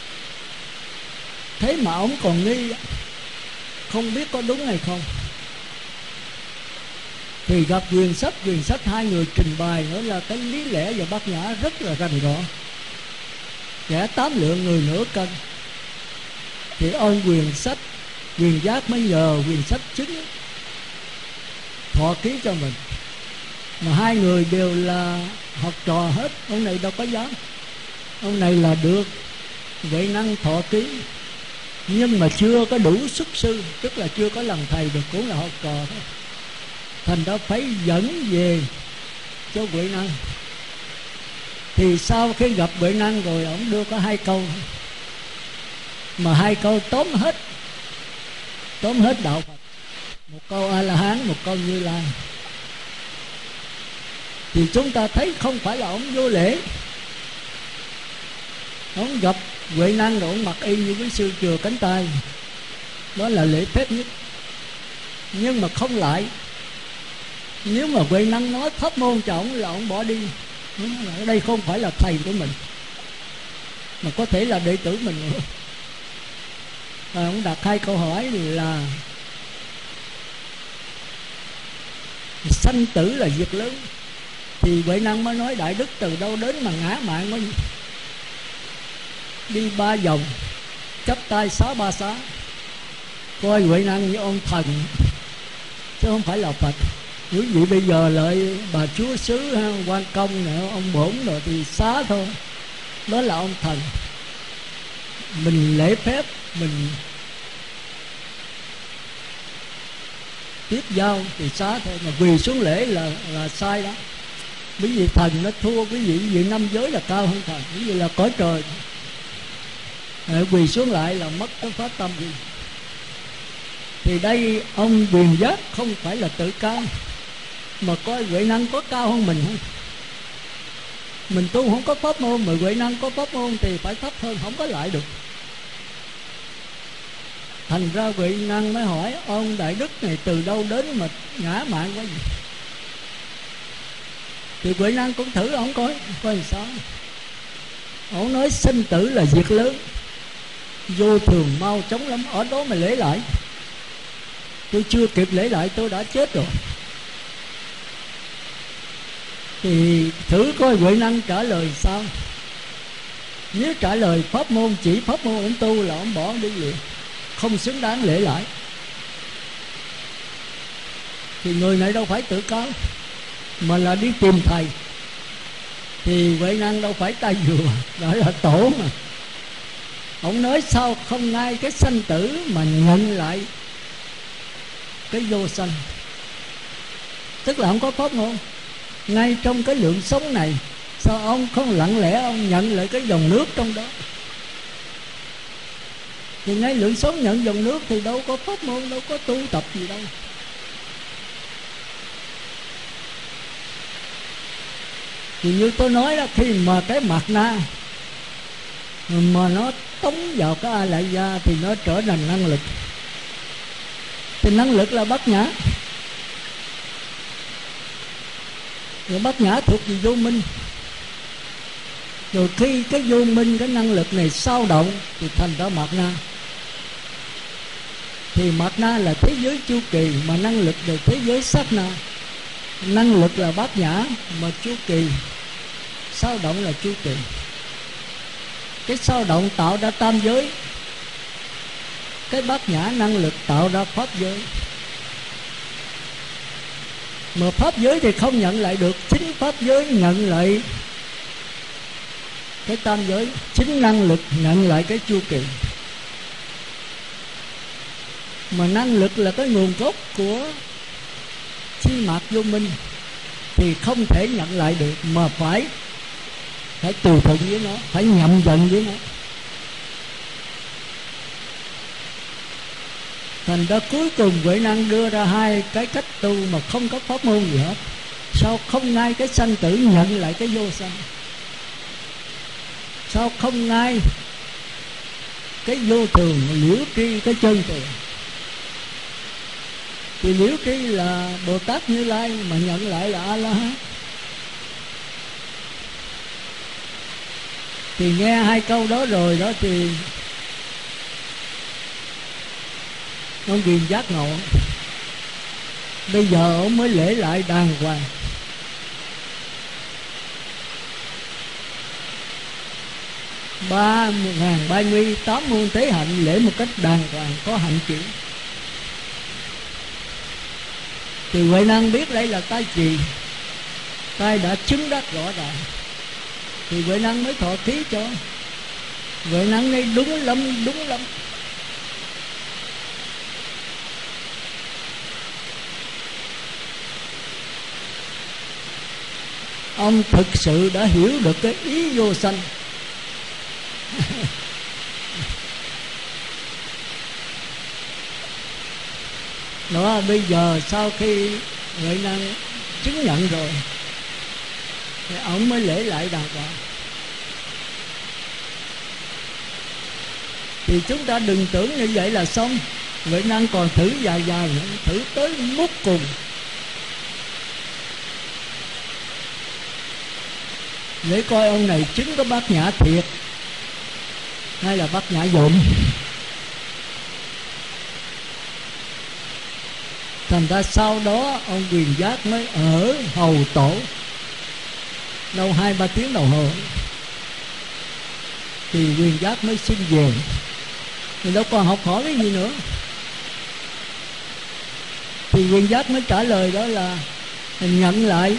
Thế mà ông còn nghi, không biết có đúng hay không. Thì gặp quyền sách hai người trình bày nữa là cái lý lẽ và bát nhã rất là rành rõ. Kẻ 8 lượng người nửa cân. Thì ông quyền giác mới nhờ quyền sách chứng thọ ký cho mình. Mà hai người đều là học trò hết. Ông này đâu có dám. Ông này là được Huệ Năng thọ ký, nhưng mà chưa có đủ xuất sư, tức là chưa có lần thầy được, cũng là học trò thôi. Thành ra phải dẫn về cho Huệ Năng. Thì sau khi gặp Huệ Năng rồi, ông đưa có 2 câu, mà 2 câu tóm hết đạo Phật. Một câu A La Hán, một câu Như Lai. Thì chúng ta thấy không phải là ông vô lễ. Ông gặp Huệ Năng rồi ông mặc y như cái sư chừa cánh tay, đó là lễ phép nhất. Nhưng mà không lại. Nếu mà Huệ Năng nói pháp môn cho ông là ông bỏ đi. Ở đây không phải là thầy của mình, mà có thể là đệ tử mình nữa. Ông đặt 2 câu hỏi là sanh tử là việc lớn. Thì Huệ Năng mới nói đại đức từ đâu đến mà ngã mạn mới đi 3 vòng, chắp tay xá 3 xá. Coi Huệ Năng như ông thần chứ không phải là Phật. Quý vị bây giờ lại bà chúa xứ quan công nữa, ông bổn rồi thì xá thôi, đó là ông thần. Mình lễ phép, mình tiếp giao thì xá thôi, mà quỳ xuống lễ là sai đó. Bởi vì thần nó thua quý vị, vì 5 giới là cao hơn thần, bởi vì là cõi trời. Quỳ xuống lại là mất cái pháp tâm gì. Thì đây ông quyền giác không phải là tự cao, mà coi Huệ Năng có cao hơn mình không? Mình tu không có pháp môn, mà Huệ Năng có pháp môn thì phải thấp hơn, không có lại được. Thành ra Huệ Năng mới hỏi ông đại đức này từ đâu đến mà ngã mạn quá gì. Thì Huệ Năng cũng thử ông coi làm sao. Ông nói sinh tử là việc lớn, vô thường mau chóng lắm, ở đó mà lễ lại. Tôi chưa kịp lễ lại tôi đã chết rồi. Thì thử coi Huệ Năng trả lời sao. Nếu trả lời pháp môn, chỉ pháp môn ông tu là ông bỏ đi liền, không xứng đáng lễ lại. Thì người này đâu phải tự cao, mà là đi tìm thầy. Thì Huệ Năng đâu phải tay dừa, đó là tổ mà. Ông nói sao không ngay cái sanh tử mà nhận lại cái vô sanh. Tức là ông có pháp môn ngay trong cái lượng sống này. Sao ông không lặng lẽ ông nhận lại cái dòng nước trong đó? Thì ngay lượng sống nhận dòng nước thì đâu có pháp môn, đâu có tu tập gì đâu. Thì như tôi nói đó, khi mà cái mặt na mà nó tống vào cái A Lại Gia thì nó trở thành năng lực. Thì năng lực là bát nhã. Rồi bát nhã thuộc về vô minh. Rồi khi cái vô minh, cái năng lực này sao động thì thành ra mạt na. Thì mạt na là thế giới chu kỳ, mà năng lực là thế giới sát na. Năng lực là bát nhã, mà chu kỳ sao động là chu kỳ. Cái sao động tạo ra tam giới, cái bát nhã năng lực tạo ra pháp giới. Mà pháp giới thì không nhận lại được, chính pháp giới nhận lại cái tam giới, chính năng lực nhận lại cái chu kỳ. Mà năng lực là cái nguồn gốc của chi mạt vô minh, thì không thể nhận lại được, mà phải từ thuận với nó, phải nhậm dần với nó. Thành ra cuối cùng Huệ Năng đưa ra 2 cái cách tu mà không có pháp môn gì hết. Sao không ngay cái sanh tử nhận lại cái vô sanh? Sao không ngay cái vô thường liễu tri cái chân thường? Thì Liễu Tri là Bồ Tát Như Lai mà nhận lại là A La Hán. Thì nghe hai câu đó rồi đó thì ông Quyền giác ngộ. Bây giờ ông mới lễ lại đàng hoàng. Ba ngàn bài nguy, 8 muôn tế hạnh, lễ một cách đàng hoàng, có hạnh chữ. Thì Huệ Năng biết đây là tai trì, tai đã chứng đắc rõ ràng, thì Huệ Năng mới thọ ký cho. Huệ Năng đây đúng lắm, đúng lắm. Ông thực sự đã hiểu được cái ý vô sanh. Đó, bây giờ sau khi Huệ Năng chứng nhận rồi thì ông mới lễ lại đàng hoàng. Thì chúng ta đừng tưởng như vậy là xong. Huệ Năng còn thử dài dài nữa, thử tới mức cùng. Để coi ông này chứng có bát nhã thiệt hay là bát nhã dụng. Thành ra sau đó ông Quyền Giác mới ở hầu tổ đâu 2-3 tiếng đồng hồ. Thì Quyền Giác mới xin về, thì đâu còn học hỏi cái gì nữa. Thì Quyền Giác mới trả lời đó là nhận lại,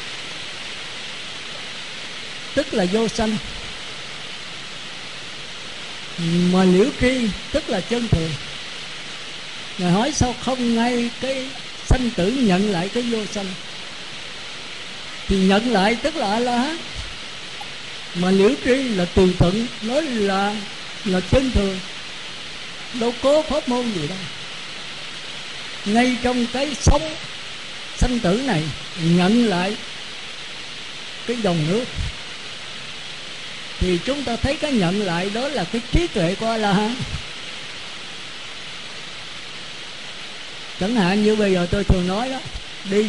tức là vô sanh, mà Liễu Tri tức là chân thường. Ngài hỏi sao không ngay cái sanh tử nhận lại cái vô sanh? Thì nhận lại tức là A-la-hán, mà Liễu Tri là tùy thuận, nói là chân thường, đâu có pháp môn gì đâu. Ngay trong cái sống sanh tử này nhận lại cái dòng nước, thì chúng ta thấy cái nhận lại đó là cái trí tuệ của A-la-hán. Chẳng hạn như bây giờ tôi thường nói đó, đi,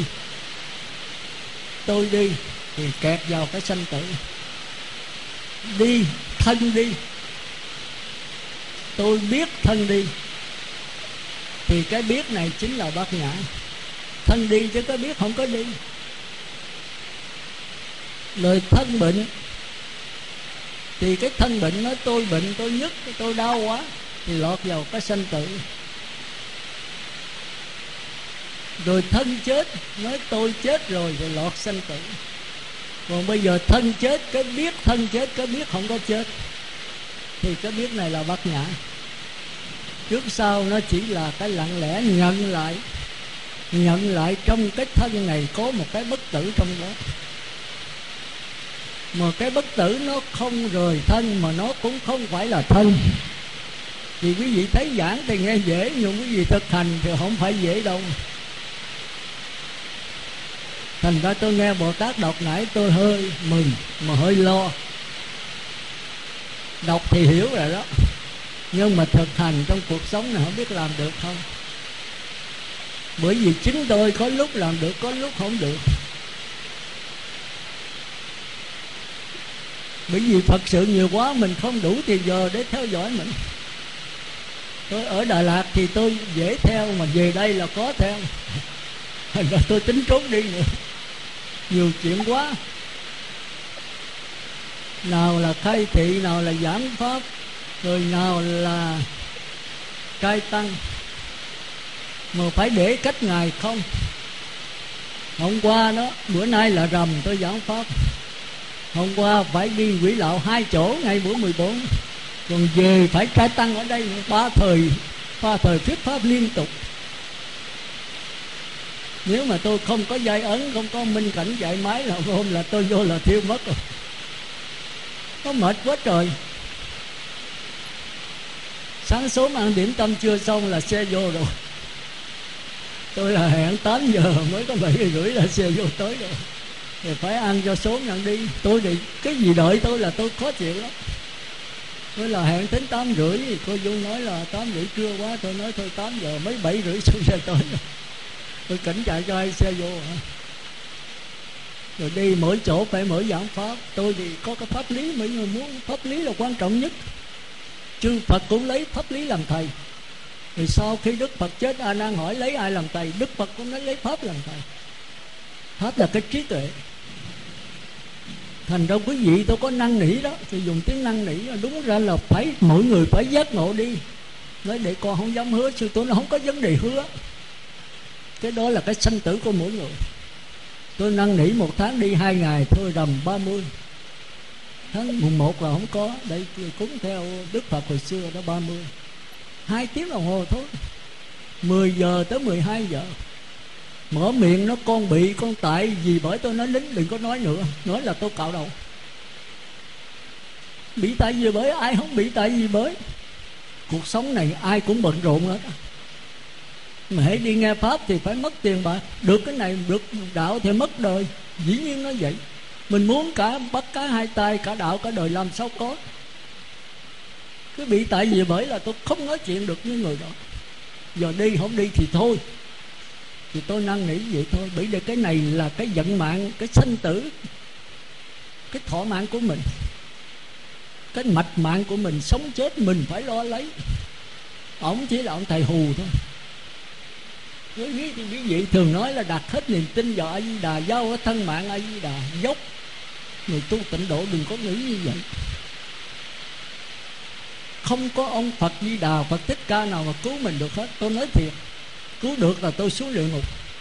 tôi đi thì kẹt vào cái sanh tử. Đi, thân đi, tôi biết thân đi, thì cái biết này chính là bát nhã. Thân đi chứ cái biết không có đi. Rồi thân bệnh, thì cái thân bệnh nói tôi bệnh, tôi nhức, tôi đau quá, thì lọt vào cái sanh tử. Rồi thân chết, nói tôi chết rồi, thì lọt sanh tử. Còn bây giờ thân chết, cái biết thân chết, cái biết không có chết, thì cái biết này là bát nhã. Trước sau nó chỉ là cái lặng lẽ nhận lại. Nhận lại trong cái thân này có một cái bất tử trong đó. Mà cái bất tử nó không rời thân, mà nó cũng không phải là thân. Vì quý vị thấy giảng thì nghe dễ, nhưng quý vị thực hành thì không phải dễ đâu. Thành ra tôi nghe Bồ Tát đọc nãy tôi hơi mừng mà hơi lo. Đọc thì hiểu rồi đó, nhưng mà thực hành trong cuộc sống này không biết làm được không. Bởi vì chính tôi có lúc làm được, có lúc không được. Bởi vì thật sự nhiều quá, mình không đủ tiền giờ để theo dõi mình. Tôi ở Đà Lạt thì tôi dễ theo, mà về đây là có theo. Thành ra tôi tính trốn đi nữa, nhiều chuyện quá. Nào là khai thị, nào là giảng pháp, rồi nào là cai tăng, mà phải để cách ngày không. Hôm qua đó, bữa nay là rằm tôi giảng pháp. Hôm qua phải đi Quỷ Lạo 2 chỗ ngày bữa 14. Còn về phải cai tăng ở đây 3 thời thuyết pháp liên tục. Nếu mà tôi không có giai ấn, không có minh cảnh dạy máy là hôm là tôi vô là thiêu mất rồi. Nó mệt quá trời. Sáng sớm ăn điểm tâm chưa xong là xe vô rồi. Tôi là hẹn 8 giờ mới có 7 giờ rưỡi là xe vô tới rồi. Thì phải ăn cho sớm nhận đi. Tôi thì cái gì đợi tôi là tôi khó chịu lắm. Tôi là hẹn đến 8 rưỡi, cô Dung nói là 8 rưỡi trưa quá. Tôi nói thôi 8 giờ, mấy 7 rưỡi xuống xe tới rồi. Tôi cảnh chạy cho ai xe vô hả? Rồi đi mỗi chỗ phải mỗi giảng pháp. Tôi thì có cái pháp lý, mọi người muốn pháp lý là quan trọng nhất. Chư Phật cũng lấy pháp lý làm thầy. Rồi sau khi Đức Phật chết, A Nan hỏi lấy ai làm thầy? Đức Phật cũng nói lấy pháp làm thầy. Pháp là cái trí tuệ. Thành ra quý vị tôi có năn nỉ đó, thì dùng tiếng năn nỉ, đúng ra là phải mỗi người phải giác ngộ đi. Nói để con không dám hứa, sư tôi nó không có vấn đề hứa. Cái đó là cái sanh tử của mỗi người. Tôi năn nỉ 1 tháng đi 2 ngày thôi, rằm 30 tháng mùng 1 là không có. Đây cúng theo Đức Phật hồi xưa đó 30, 2 tiếng đồng hồ thôi, 10 giờ tới 12 giờ. Mở miệng nó con bị con tại vì bởi tôi nói lính đừng có nói nữa, nói là tôi cạo đầu. Bị tại vì bởi, ai không bị tại vì bởi. Cuộc sống này ai cũng bận rộn hết. Mà hãy đi nghe pháp thì phải mất tiền bạc, được cái này được đạo thì mất đời, dĩ nhiên nó vậy. Mình muốn cả bắt cá hai tay, cả đạo cả đời làm sao có. Cứ bị tại vì bởi là tôi không nói chuyện được với người đó. Giờ đi không đi thì thôi, thì tôi năn nỉ vậy thôi. Bởi vì cái này là cái vận mạng, cái sinh tử, cái thọ mạng của mình, cái mạch mạng của mình, sống chết mình phải lo lấy. Ông chỉ là ông thầy hù thôi. Quý vị thường nói là đặt hết niềm tin vào A Di Đà, giao cái thân mạng A Di Đà, dốc. Người tu tịnh độ đừng có nghĩ như vậy. Không có ông Phật Di Đà, Phật Thích Ca nào mà cứu mình được hết. Tôi nói thiệt, cứu được là tôi xuống địa ngục.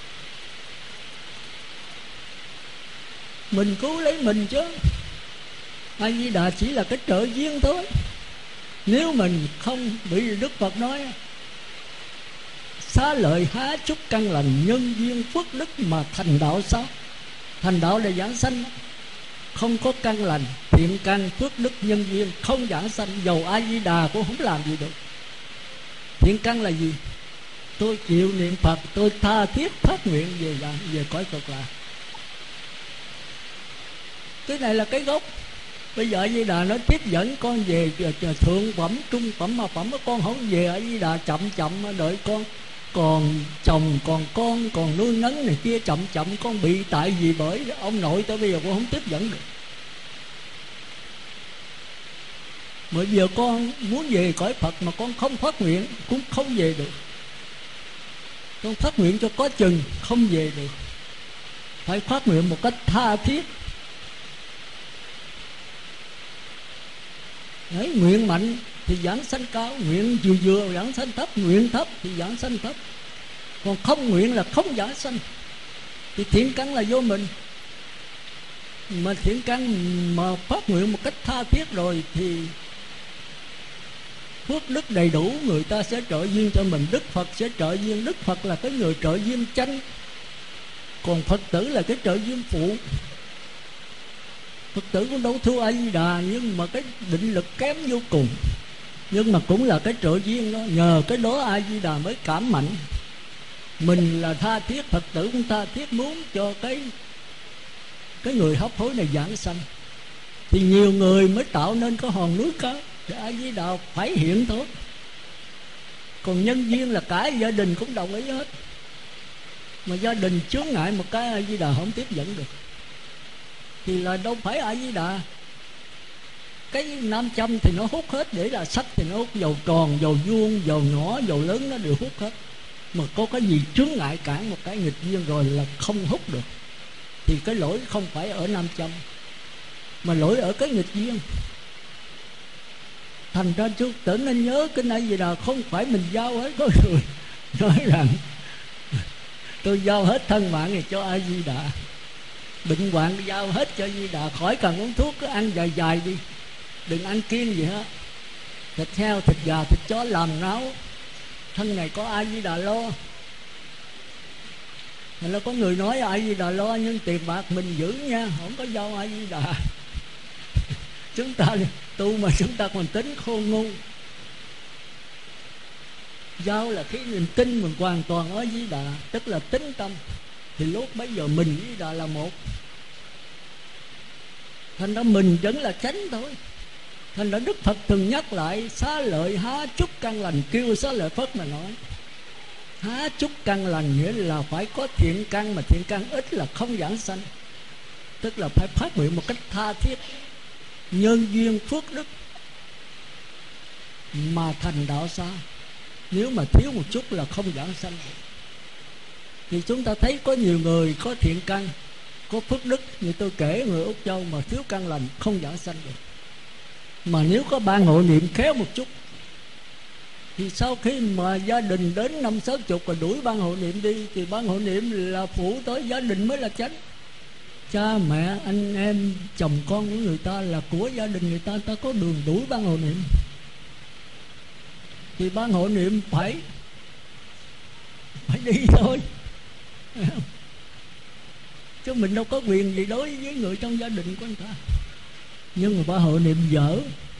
Mình cứu lấy mình chứ. A Di Đà chỉ là cái trợ duyên thôi. Nếu mình không bị Đức Phật nói xá lợi há chúc căn lành, nhân duyên phước đức mà thành đạo sao? Thành đạo là giảng sanh. Không có căn lành, thiện căn, phước đức, nhân duyên, không giảng sanh. Dầu A Di Đà cũng không làm gì được. Thiện căn là gì? Tôi chịu niệm Phật, tôi tha thiết phát nguyện về cõi Cực Lạc. Cái này là cái gốc. Bây giờ A Di Đà nó tiếp dẫn con về thượng phẩm, trung phẩm, hạ phẩm. Con không về, A Di Đà chậm đợi con còn chồng còn con còn nuôi nấng này kia, chậm con bị tại vì bởi ông nội tới bây giờ con không tiếp dẫn được. Bởi giờ con muốn về cõi Phật mà con không phát nguyện cũng không về được. Con phát nguyện cho có chừng không về được. Phải phát nguyện một cách tha thiết. Đấy, nguyện mạnh thì giảng sanh cao, nguyện vừa giảng sanh thấp, nguyện thấp thì giảng sanh thấp. Còn không nguyện là không giảng sanh. Thì thiện căn là vô mình. Mà thiện căn mà phát nguyện một cách tha thiết rồi thì phước đức đầy đủ, người ta sẽ trợ duyên cho mình. Đức Phật sẽ trợ duyên. Đức Phật là cái người trợ duyên chánh, còn Phật tử là cái trợ duyên phụ. Phật tử cũng đâu thua A Di Đà, nhưng mà cái định lực kém vô cùng. Nhưng mà cũng là cái trợ duyên đó. Nhờ cái đó A Di Đà mới cảm mạnh. Mình là tha thiết, Phật tử cũng tha thiết muốn cho cái người hấp hối này giảng sanh. Thì nhiều người mới tạo nên cái hòn núi cao. Thì A Di Đà phải hiện thôi. Còn nhân duyên là cả gia đình cũng đồng ý hết. Mà gia đình chướng ngại một cái, A Di Đà không tiếp dẫn được, thì là đâu phải A Di Đà. Cái nam châm thì nó hút hết, để là sách thì nó hút dầu tròn, dầu vuông, dầu nhỏ, dầu lớn nó đều hút hết. Mà có cái gì chướng ngại cản một cái nghịch duyên rồi là không hút được. Thì cái lỗi không phải ở nam châm, mà lỗi ở cái nghịch duyên. Thành ra chú tử nên nhớ cái này gì là không phải mình giao hết. Có người nói rằng tôi giao hết thân mạng này cho A Di Đà, bệnh hoạn giao hết cho A Di Đà, khỏi cần uống thuốc, cứ ăn dài đi, đừng ăn kiêng gì hết. Thịt heo, thịt gà, thịt chó làm náo, thân này có A Di Đà lo. Mà nó có người nói A Di Đà lo, nhưng tiền bạc mình giữ nha, không có giao A Di Đà. Chúng ta tu mà chúng ta còn tính khôn ngu. Giao là khi niềm tin mình hoàn toàn ở Di Đà, tức là tính tâm, thì lúc bấy giờ mình Di Đà là một. Thành ra mình vẫn là chánh thôi. Thành ra Đức Phật thường nhắc lại xá lợi há chúc căn lành, kêu xá lợi Phất mà nói Há chúc căn lành nghĩa là phải có thiện căn, mà thiện căn ít là không giảng sanh. Tức là phải phát nguyện một cách tha thiết, nhân duyên phước đức mà thành đạo xa. Nếu mà thiếu một chút là không giảng sanh được. Thì chúng ta thấy có nhiều người có thiện căn, có phước đức, như tôi kể người Úc Châu, mà thiếu căn lành không giảng sanh được. Mà nếu có ban hộ niệm khéo một chút, thì sau khi mà gia đình đến 50-60 và đuổi ban hộ niệm đi, thì ban hộ niệm là phụ tới gia đình mới là chánh. Cha mẹ, anh em, chồng con của người ta là của gia đình người ta, người ta có đường đuổi ban hộ niệm. Thì ban hộ niệm phải đi thôi, chứ mình đâu có quyền gì đối với người trong gia đình của người ta. Nhưng mà ban hộ niệm dở,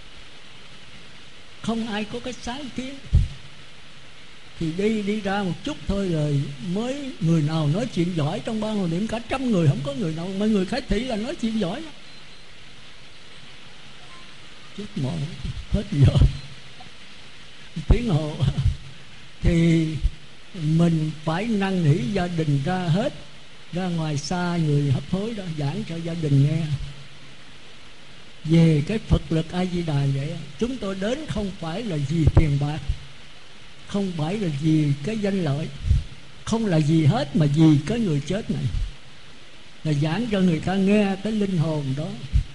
không ai có cái sáng kiến, thì đi ra một chút thôi rồi mới người nào nói chuyện giỏi trong ban hộ niệm. Cả 100 người không có người nào, mọi người khải thị là nói chuyện giỏi. Chết mỏi, hết giờ tiếng hồ. Thì mình phải năn nỉ gia đình ra hết, ra ngoài xa người hấp hối đó, giảng cho gia đình nghe về cái Phật lực A Di Đà. Vậy chúng tôi đến không phải là vì tiền bạc, không phải là vì cái danh lợi, không là gì hết, mà vì cái người chết này, là giảng cho người ta nghe cái linh hồn đó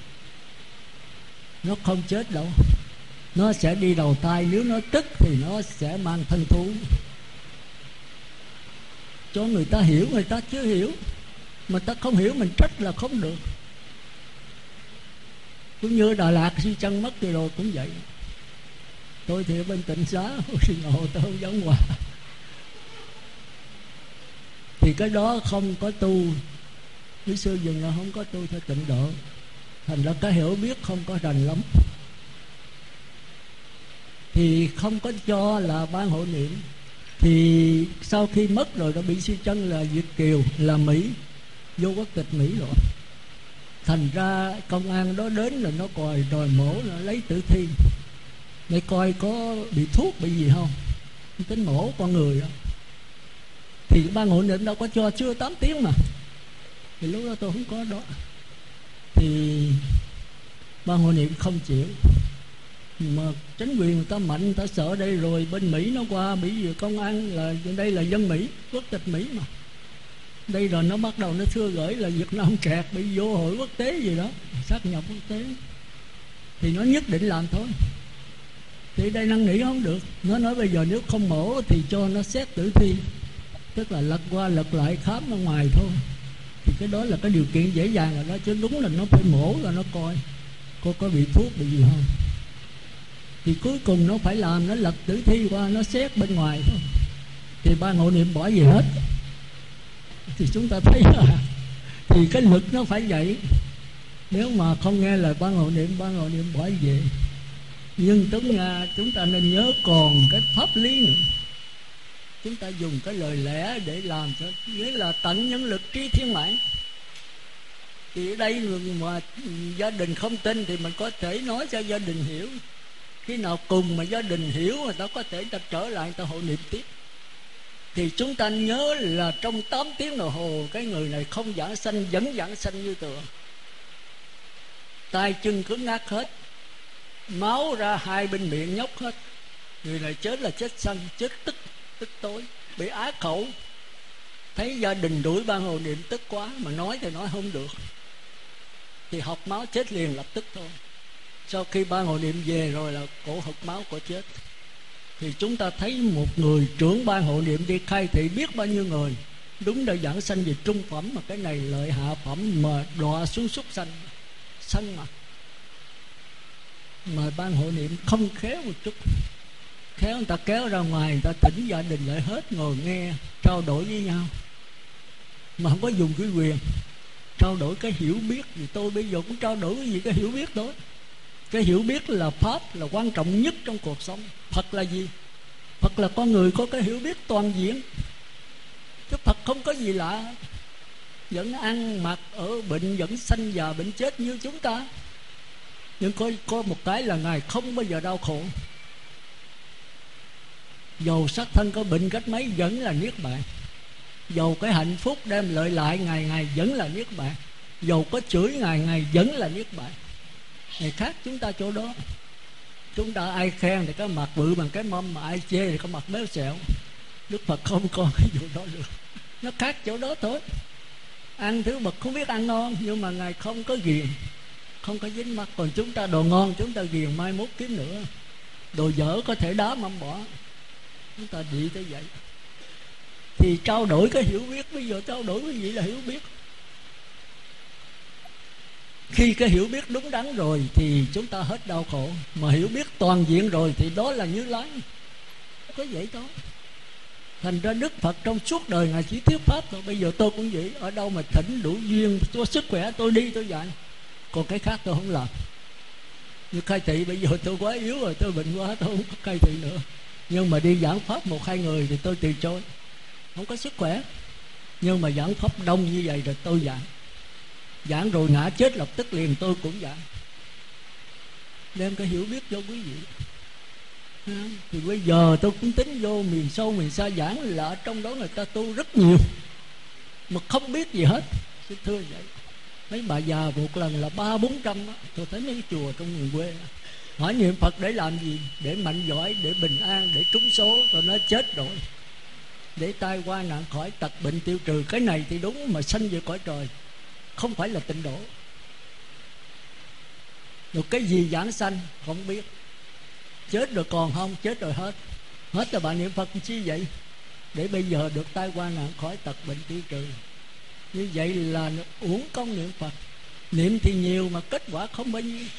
nó không chết đâu, nó sẽ đi đầu thai. Nếu nó tức thì nó sẽ mang thân thú, cho người ta hiểu. Người ta chưa hiểu, mà ta không hiểu mình trách là không được. Cũng như Đà Lạt sư chân mất rồi cũng vậy. Tôi thì ở bên Tịnh Xá sư ngộ, tôi không giống hòa. Thì cái đó không có tu, quý sư dừng là không có tu theo tịnh độ, thành ra cái hiểu biết không có rành lắm. Thì không có cho là ban hộ niệm. Thì sau khi mất rồi đã bị sư chân là Việt kiều, là Mỹ, vô quốc tịch Mỹ rồi. Thành ra công an đó đến là nó coi đòi mổ, nó lấy tử thi để coi có bị thuốc bị gì không, tính mổ con người đó. Thì ban hộ niệm đâu có cho, chưa 8 tiếng mà. Thì lúc đó tôi không có đó. Thì ban hộ niệm không chịu. Mà chính quyền người ta mạnh, người ta sợ đây rồi bên Mỹ nó qua, bị công an là đây là dân Mỹ, quốc tịch Mỹ mà. Đây rồi nó bắt đầu nó thưa gửi là Việt Nam kẹt, bị vô hội quốc tế gì đó, sát nhập quốc tế. Thì nó nhất định làm thôi. Thì đây năn nỉ không được. Nó nói bây giờ nếu không mổ thì cho nó xét tử thi, tức là lật qua lật lại khám ở ngoài thôi. Thì cái đó là cái điều kiện dễ dàng rồi đó. Chứ đúng là nó phải mổ là nó coi có bị thuốc bị gì không. Thì cuối cùng nó phải làm, nó lật tử thi qua, nó xét bên ngoài thôi. Thì ban hộ niệm bỏ gì hết. Thì chúng ta thấy là thì cái lực nó phải vậy. Nếu mà không nghe lời ban hộ niệm bỏ về. Nhưng chúng ta nên nhớ còn cái pháp lý nữa. Chúng ta dùng cái lời lẽ để làm cho, nghĩa là tận nhân lực trí thiên mãn. Thì ở đây người mà gia đình không tin thì mình có thể nói cho gia đình hiểu. Khi nào cùng mà gia đình hiểu, người ta có thể ta trở lại, người ta hộ niệm tiếp. Thì chúng ta nhớ là trong 8 tiếng đồng hồ cái người này không giảng sanh, vẫn giảng sanh như thường. Tay chân cứng ngắc hết, máu ra hai bên miệng nhóc hết. Người này chết là chết sanh, chết tức tối, bị á khẩu. Thấy gia đình đuổi ban hộ niệm tức quá, mà nói thì nói không được, thì học máu chết liền lập tức thôi. Sau khi ban hộ niệm về rồi là cổ hộc máu, cổ chết. Thì chúng ta thấy một người trưởng ban hộ niệm đi khai thị biết bao nhiêu người, đúng đã giảng sanh về trung phẩm, mà cái này lợi hạ phẩm mà đọa xuống súc sanh sanh mà ban hộ niệm không khéo một chút. Khéo người ta kéo ra ngoài, người ta thỉnh gia đình lại hết ngồi nghe, trao đổi với nhau, mà không có dùng cái quyền, trao đổi cái hiểu biết. Thì tôi bây giờ cũng trao đổi cái gì, cái hiểu biết thôi. Cái hiểu biết là pháp, là quan trọng nhất trong cuộc sống. Phật là gì? Phật là con người có cái hiểu biết toàn diện. Chứ Phật không có gì lạ, vẫn ăn mặc ở bệnh, vẫn sanh già bệnh chết như chúng ta. Nhưng có một cái là Ngài không bao giờ đau khổ. Dầu xác thân có bệnh cách mấy vẫn là niết bàn. Dầu cái hạnh phúc đem lợi lại ngày ngày vẫn là niết bàn. Dầu có chửi ngày ngày vẫn là niết bàn. Này khác chúng ta chỗ đó. Chúng ta ai khen thì có mặt bự bằng cái mâm, mà ai chê thì có mặt béo xẹo. Đức Phật không còn cái vụ đó được. Nó khác chỗ đó thôi. Ăn thứ bậc không biết ăn ngon, nhưng mà Ngài không có ghiền, không có dính mắt. Còn chúng ta đồ ngon chúng ta ghiền, mai mốt kiếm nữa. Đồ dở có thể đá mâm bỏ. Chúng ta bị tới vậy. Thì trao đổi cái hiểu biết. Bây giờ trao đổi cái gì là hiểu biết? Khi cái hiểu biết đúng đắn rồi thì chúng ta hết đau khổ. Mà hiểu biết toàn diện rồi thì đó là Như Lai. Có vậy thôi. Thành ra Đức Phật trong suốt đời Ngài chỉ thuyết pháp thôi. Bây giờ tôi cũng vậy. Ở đâu mà thỉnh đủ duyên cho sức khỏe tôi đi tôi dạy. Còn cái khác tôi không làm. Như khai thị bây giờ tôi quá yếu rồi, tôi bệnh quá, tôi không có khai thị nữa. Nhưng mà đi giảng pháp 1-2 người thì tôi từ chối. Không có sức khỏe. Nhưng mà giảng pháp đông như vậy rồi tôi giảng. Giảng rồi ngã chết lập tức liền tôi cũng giảng. Đem cái hiểu biết cho quý vị. Thì bây giờ tôi cũng tính vô miền sâu miền xa giảng là ở trong đó người ta tu rất nhiều mà không biết gì hết. Thưa vậy. Mấy bà già một lần là 300-400 đó. Tôi thấy mấy cái chùa trong miền quê đó. Hỏi niệm Phật để làm gì? Để mạnh giỏi, để bình an, để trúng số. Tôi nói chết rồi. Để tai qua nạn khỏi, tật bệnh tiêu trừ. Cái này thì đúng mà sanh về cõi trời, không phải là tịnh độ. Rồi cái gì giảng sanh không biết. Chết rồi còn không, chết rồi hết. Hết rồi bạn niệm Phật chi vậy? Để bây giờ được tai qua nạn khỏi, tật bệnh tiêu trừ. Như vậy là uổng công niệm Phật. Niệm thì nhiều mà kết quả không bao nhiêu.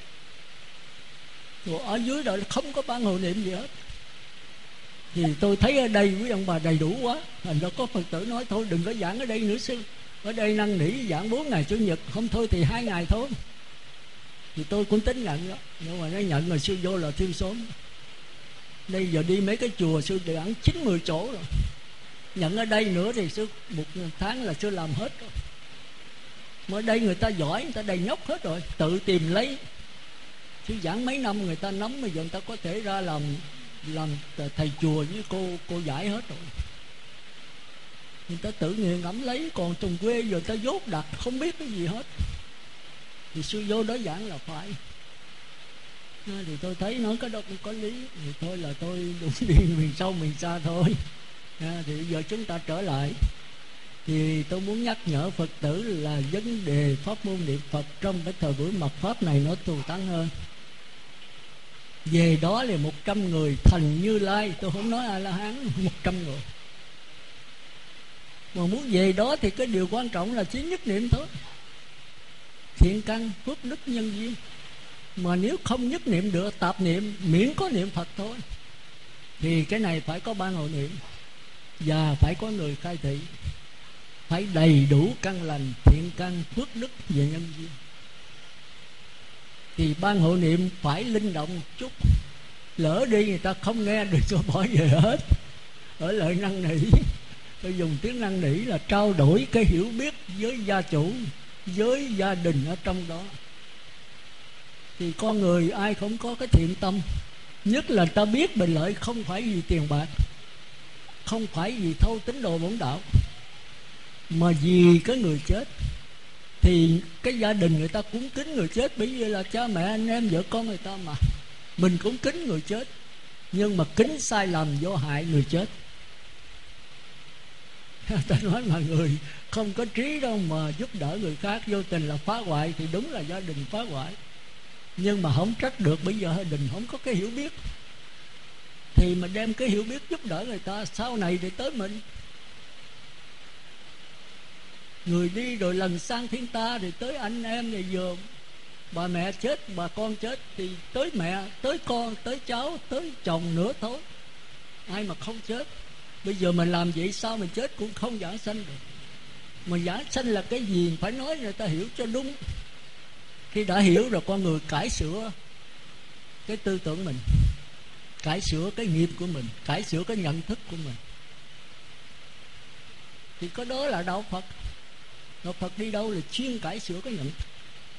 Rồi ở dưới đó không có ban hộ niệm gì hết. Thì tôi thấy ở đây quý ông bà đầy đủ quá. Thành ra có Phật tử nói thôi đừng có giảng ở đây nữa sư. Ở đây năn nỉ giảng 4 ngày Chủ nhật, không thôi thì 2 ngày thôi. Thì tôi cũng tính nhận đó. Nhưng mà nó nhận rồi sư vô là thiêu sớm. Đây giờ đi mấy cái chùa sư giảng 90 chỗ rồi. Nhận ở đây nữa thì sư 1 tháng là sư làm hết rồi. Mà ở đây người ta giỏi, người ta đầy nhóc hết rồi. Tự tìm lấy. Sư giảng mấy năm người ta nắm, bây giờ người ta có thể ra làm thầy chùa với cô giải hết rồi. Người ta tự nghiền ngẫm lấy. Còn trong quê giờ ta dốt đặt không biết cái gì hết. Thì sư vô đó giảng là phải. Thì tôi thấy nói cái đó cũng có lý. Thì thôi là tôi đúng đi miền sâu miền xa thôi. Thì giờ chúng ta trở lại. Thì tôi muốn nhắc nhở Phật tử là vấn đề pháp môn niệm Phật trong cái thời buổi mạt Pháp này nó tù tán hơn. Về đó là 100 người thành Như Lai. Tôi không nói A-la-hán, 100 người. Mà muốn về đó thì cái điều quan trọng là chỉ nhất niệm thôi. Thiện căn, phước đức, nhân duyên. Mà nếu không nhất niệm được, tạp niệm, miễn có niệm Phật thôi, thì cái này phải có ban hộ niệm. Và phải có người khai thị. Phải đầy đủ căn lành, thiện căn, phước đức và nhân duyên. Thì ban hộ niệm phải linh động một chút. Lỡ đi người ta không nghe được cho bỏ về hết. Ở lại năn nỉ. Tôi dùng tiếng năn nỉ là trao đổi cái hiểu biết với gia chủ, với gia đình ở trong đó. Thì con người ai không có cái thiện tâm, nhất là ta biết bình lợi không phải vì tiền bạc, không phải vì thâu tín đồ bổn đạo, mà vì cái người chết. Thì cái gia đình người ta cúng kính người chết, bởi vì là cha mẹ anh em vợ con người ta mà. Mình cũng kính người chết, nhưng mà kính sai lầm vô hại người chết. Ta nói mà người không có trí đâu mà giúp đỡ người khác, vô tình là phá hoại, thì đúng là gia đình phá hoại. Nhưng mà không trách được, bây giờ gia đình không có cái hiểu biết. Thì mình đem cái hiểu biết giúp đỡ người ta, sau này để tới mình. Người đi rồi lần sang thiên ta, thì tới anh em này vừa bà mẹ chết, bà con chết, thì tới mẹ, tới con, tới cháu, tới chồng nữa thôi. Ai mà không chết. Bây giờ mình làm vậy sao mình chết cũng không giảng sanh được. Mà giảng sanh là cái gì phải nói người ta hiểu cho đúng. Khi đã hiểu rồi con người cải sửa cái tư tưởng mình, cải sửa cái nghiệp của mình, cải sửa cái nhận thức của mình, thì có đó là đạo Phật. Đạo Phật đi đâu là chuyên cải sửa cái nhận thức.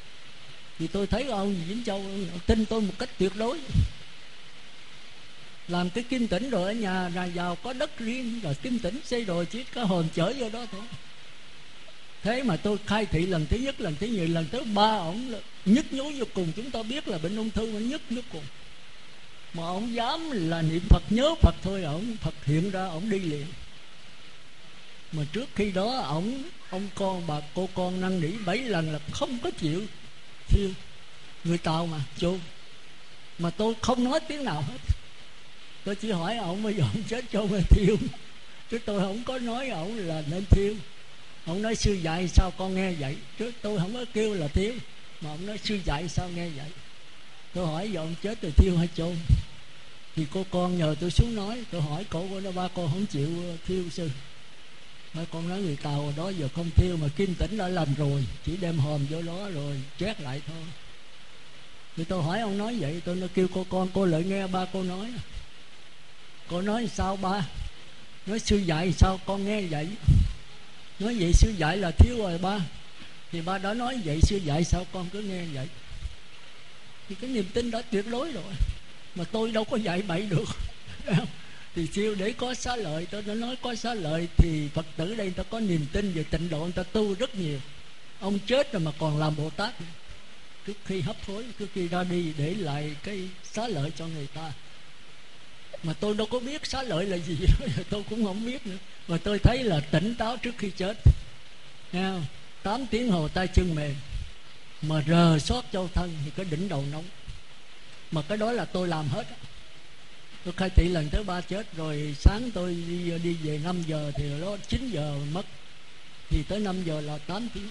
Thì tôi thấy ông Vĩnh Châu ông tin tôi một cách tuyệt đối. làm cái kim tĩnh rồi ở nhà giàu có đất riêng, rồi kim tĩnh xây rồi chỉ có hồn chở vô đó thôi. Thế mà tôi khai thị lần thứ nhất, lần thứ nhì, lần thứ ba ổng nhức nhối vô cùng. Chúng ta biết là bệnh ung thư nó nhức vô cùng, mà ổng dám là niệm Phật nhớ Phật thôi, ổng Phật hiện ra ổng đi liền. Mà trước khi đó ông con bà cô con năn nỉ 7 lần là không có chịu thiêu. Người Tàu mà chôn, mà tôi không nói tiếng nào hết. Tôi chỉ hỏi ổng bây giờ ông chết cho ông thiêu, chứ tôi không có nói ổng là nên thiêu. Ông nói sư dạy sao con nghe vậy, chứ tôi không có kêu là thiêu, mà ông nói sư dạy sao nghe vậy. Tôi hỏi giờ ông chết rồi thiêu hay chôn, thì cô con nhờ tôi xuống nói. Tôi hỏi cô nói ba con không chịu thiêu sư. Ba con nói người Tàu đó giờ không thiêu, mà kim tĩnh đã lành rồi, chỉ đem hòm vô đó rồi trét lại thôi. Thì tôi hỏi ông nói vậy, tôi nói kêu cô lại nghe ba cô nói. Cô nói sao ba? Nói sư dạy sao con nghe vậy. Nói vậy sư dạy là thiếu rồi ba. Thì ba đã nói vậy, sư dạy sao con cứ nghe vậy. Thì cái niềm tin đã tuyệt đối rồi, mà tôi đâu có dạy bậy được. Thì siêu để có xá lợi, tôi đã nói có xá lợi thì Phật tử đây người ta có niềm tin về tịnh độ, người ta tu rất nhiều. Ông chết rồi mà còn làm Bồ Tát, trước khi hấp hối, trước khi ra đi để lại cái xá lợi cho người ta. Mà tôi đâu có biết xá lợi là gì, tôi cũng không biết nữa. Mà tôi thấy là tỉnh táo trước khi chết, nghe không? 8 tiếng hồ tay chân mềm, mà rờ xót châu thân thì cái đỉnh đầu nóng. Mà cái đó là tôi làm hết. Tôi khai thị lần thứ 3 chết rồi. Sáng tôi đi về 5 giờ thì đó 9 giờ mất, thì tới 5 giờ là 8 tiếng.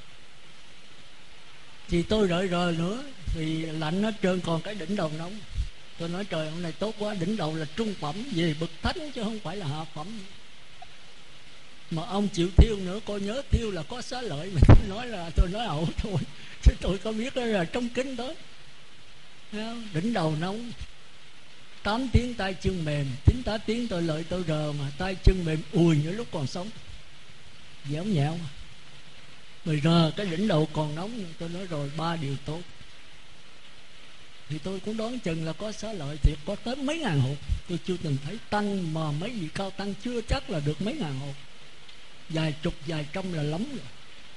Thì tôi rời nữa thì lạnh hết trơn, còn cái đỉnh đầu nóng. Tôi nói trời, hôm nay tốt quá, đỉnh đầu là trung phẩm về bậc thánh chứ không phải là hạ phẩm. Mà ông chịu thiêu nữa, coi nhớ thiêu là có xá lợi. Mà tôi nói ẩu thôi, chứ tôi có biết đó là trong kinh đó. Đỉnh đầu nóng, 8 tiếng tay chân mềm, 9-8 tiếng tôi lợi tôi rờ mà tay chân mềm ùi như lúc còn sống, dẻo nhẹo mà. Rồi rờ cái đỉnh đầu còn nóng. Tôi nói rồi 3 điều tốt. Thì tôi cũng đoán chừng là có xá lợi thiệt, có tới mấy ngàn hột. Tôi chưa từng thấy tăng mà mấy vị cao tăng chưa chắc là được mấy ngàn hột, vài chục vài trăm là lắm rồi.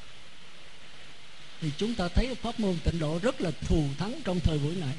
Thì chúng ta thấy pháp môn tịnh độ rất là thù thắng trong thời buổi này.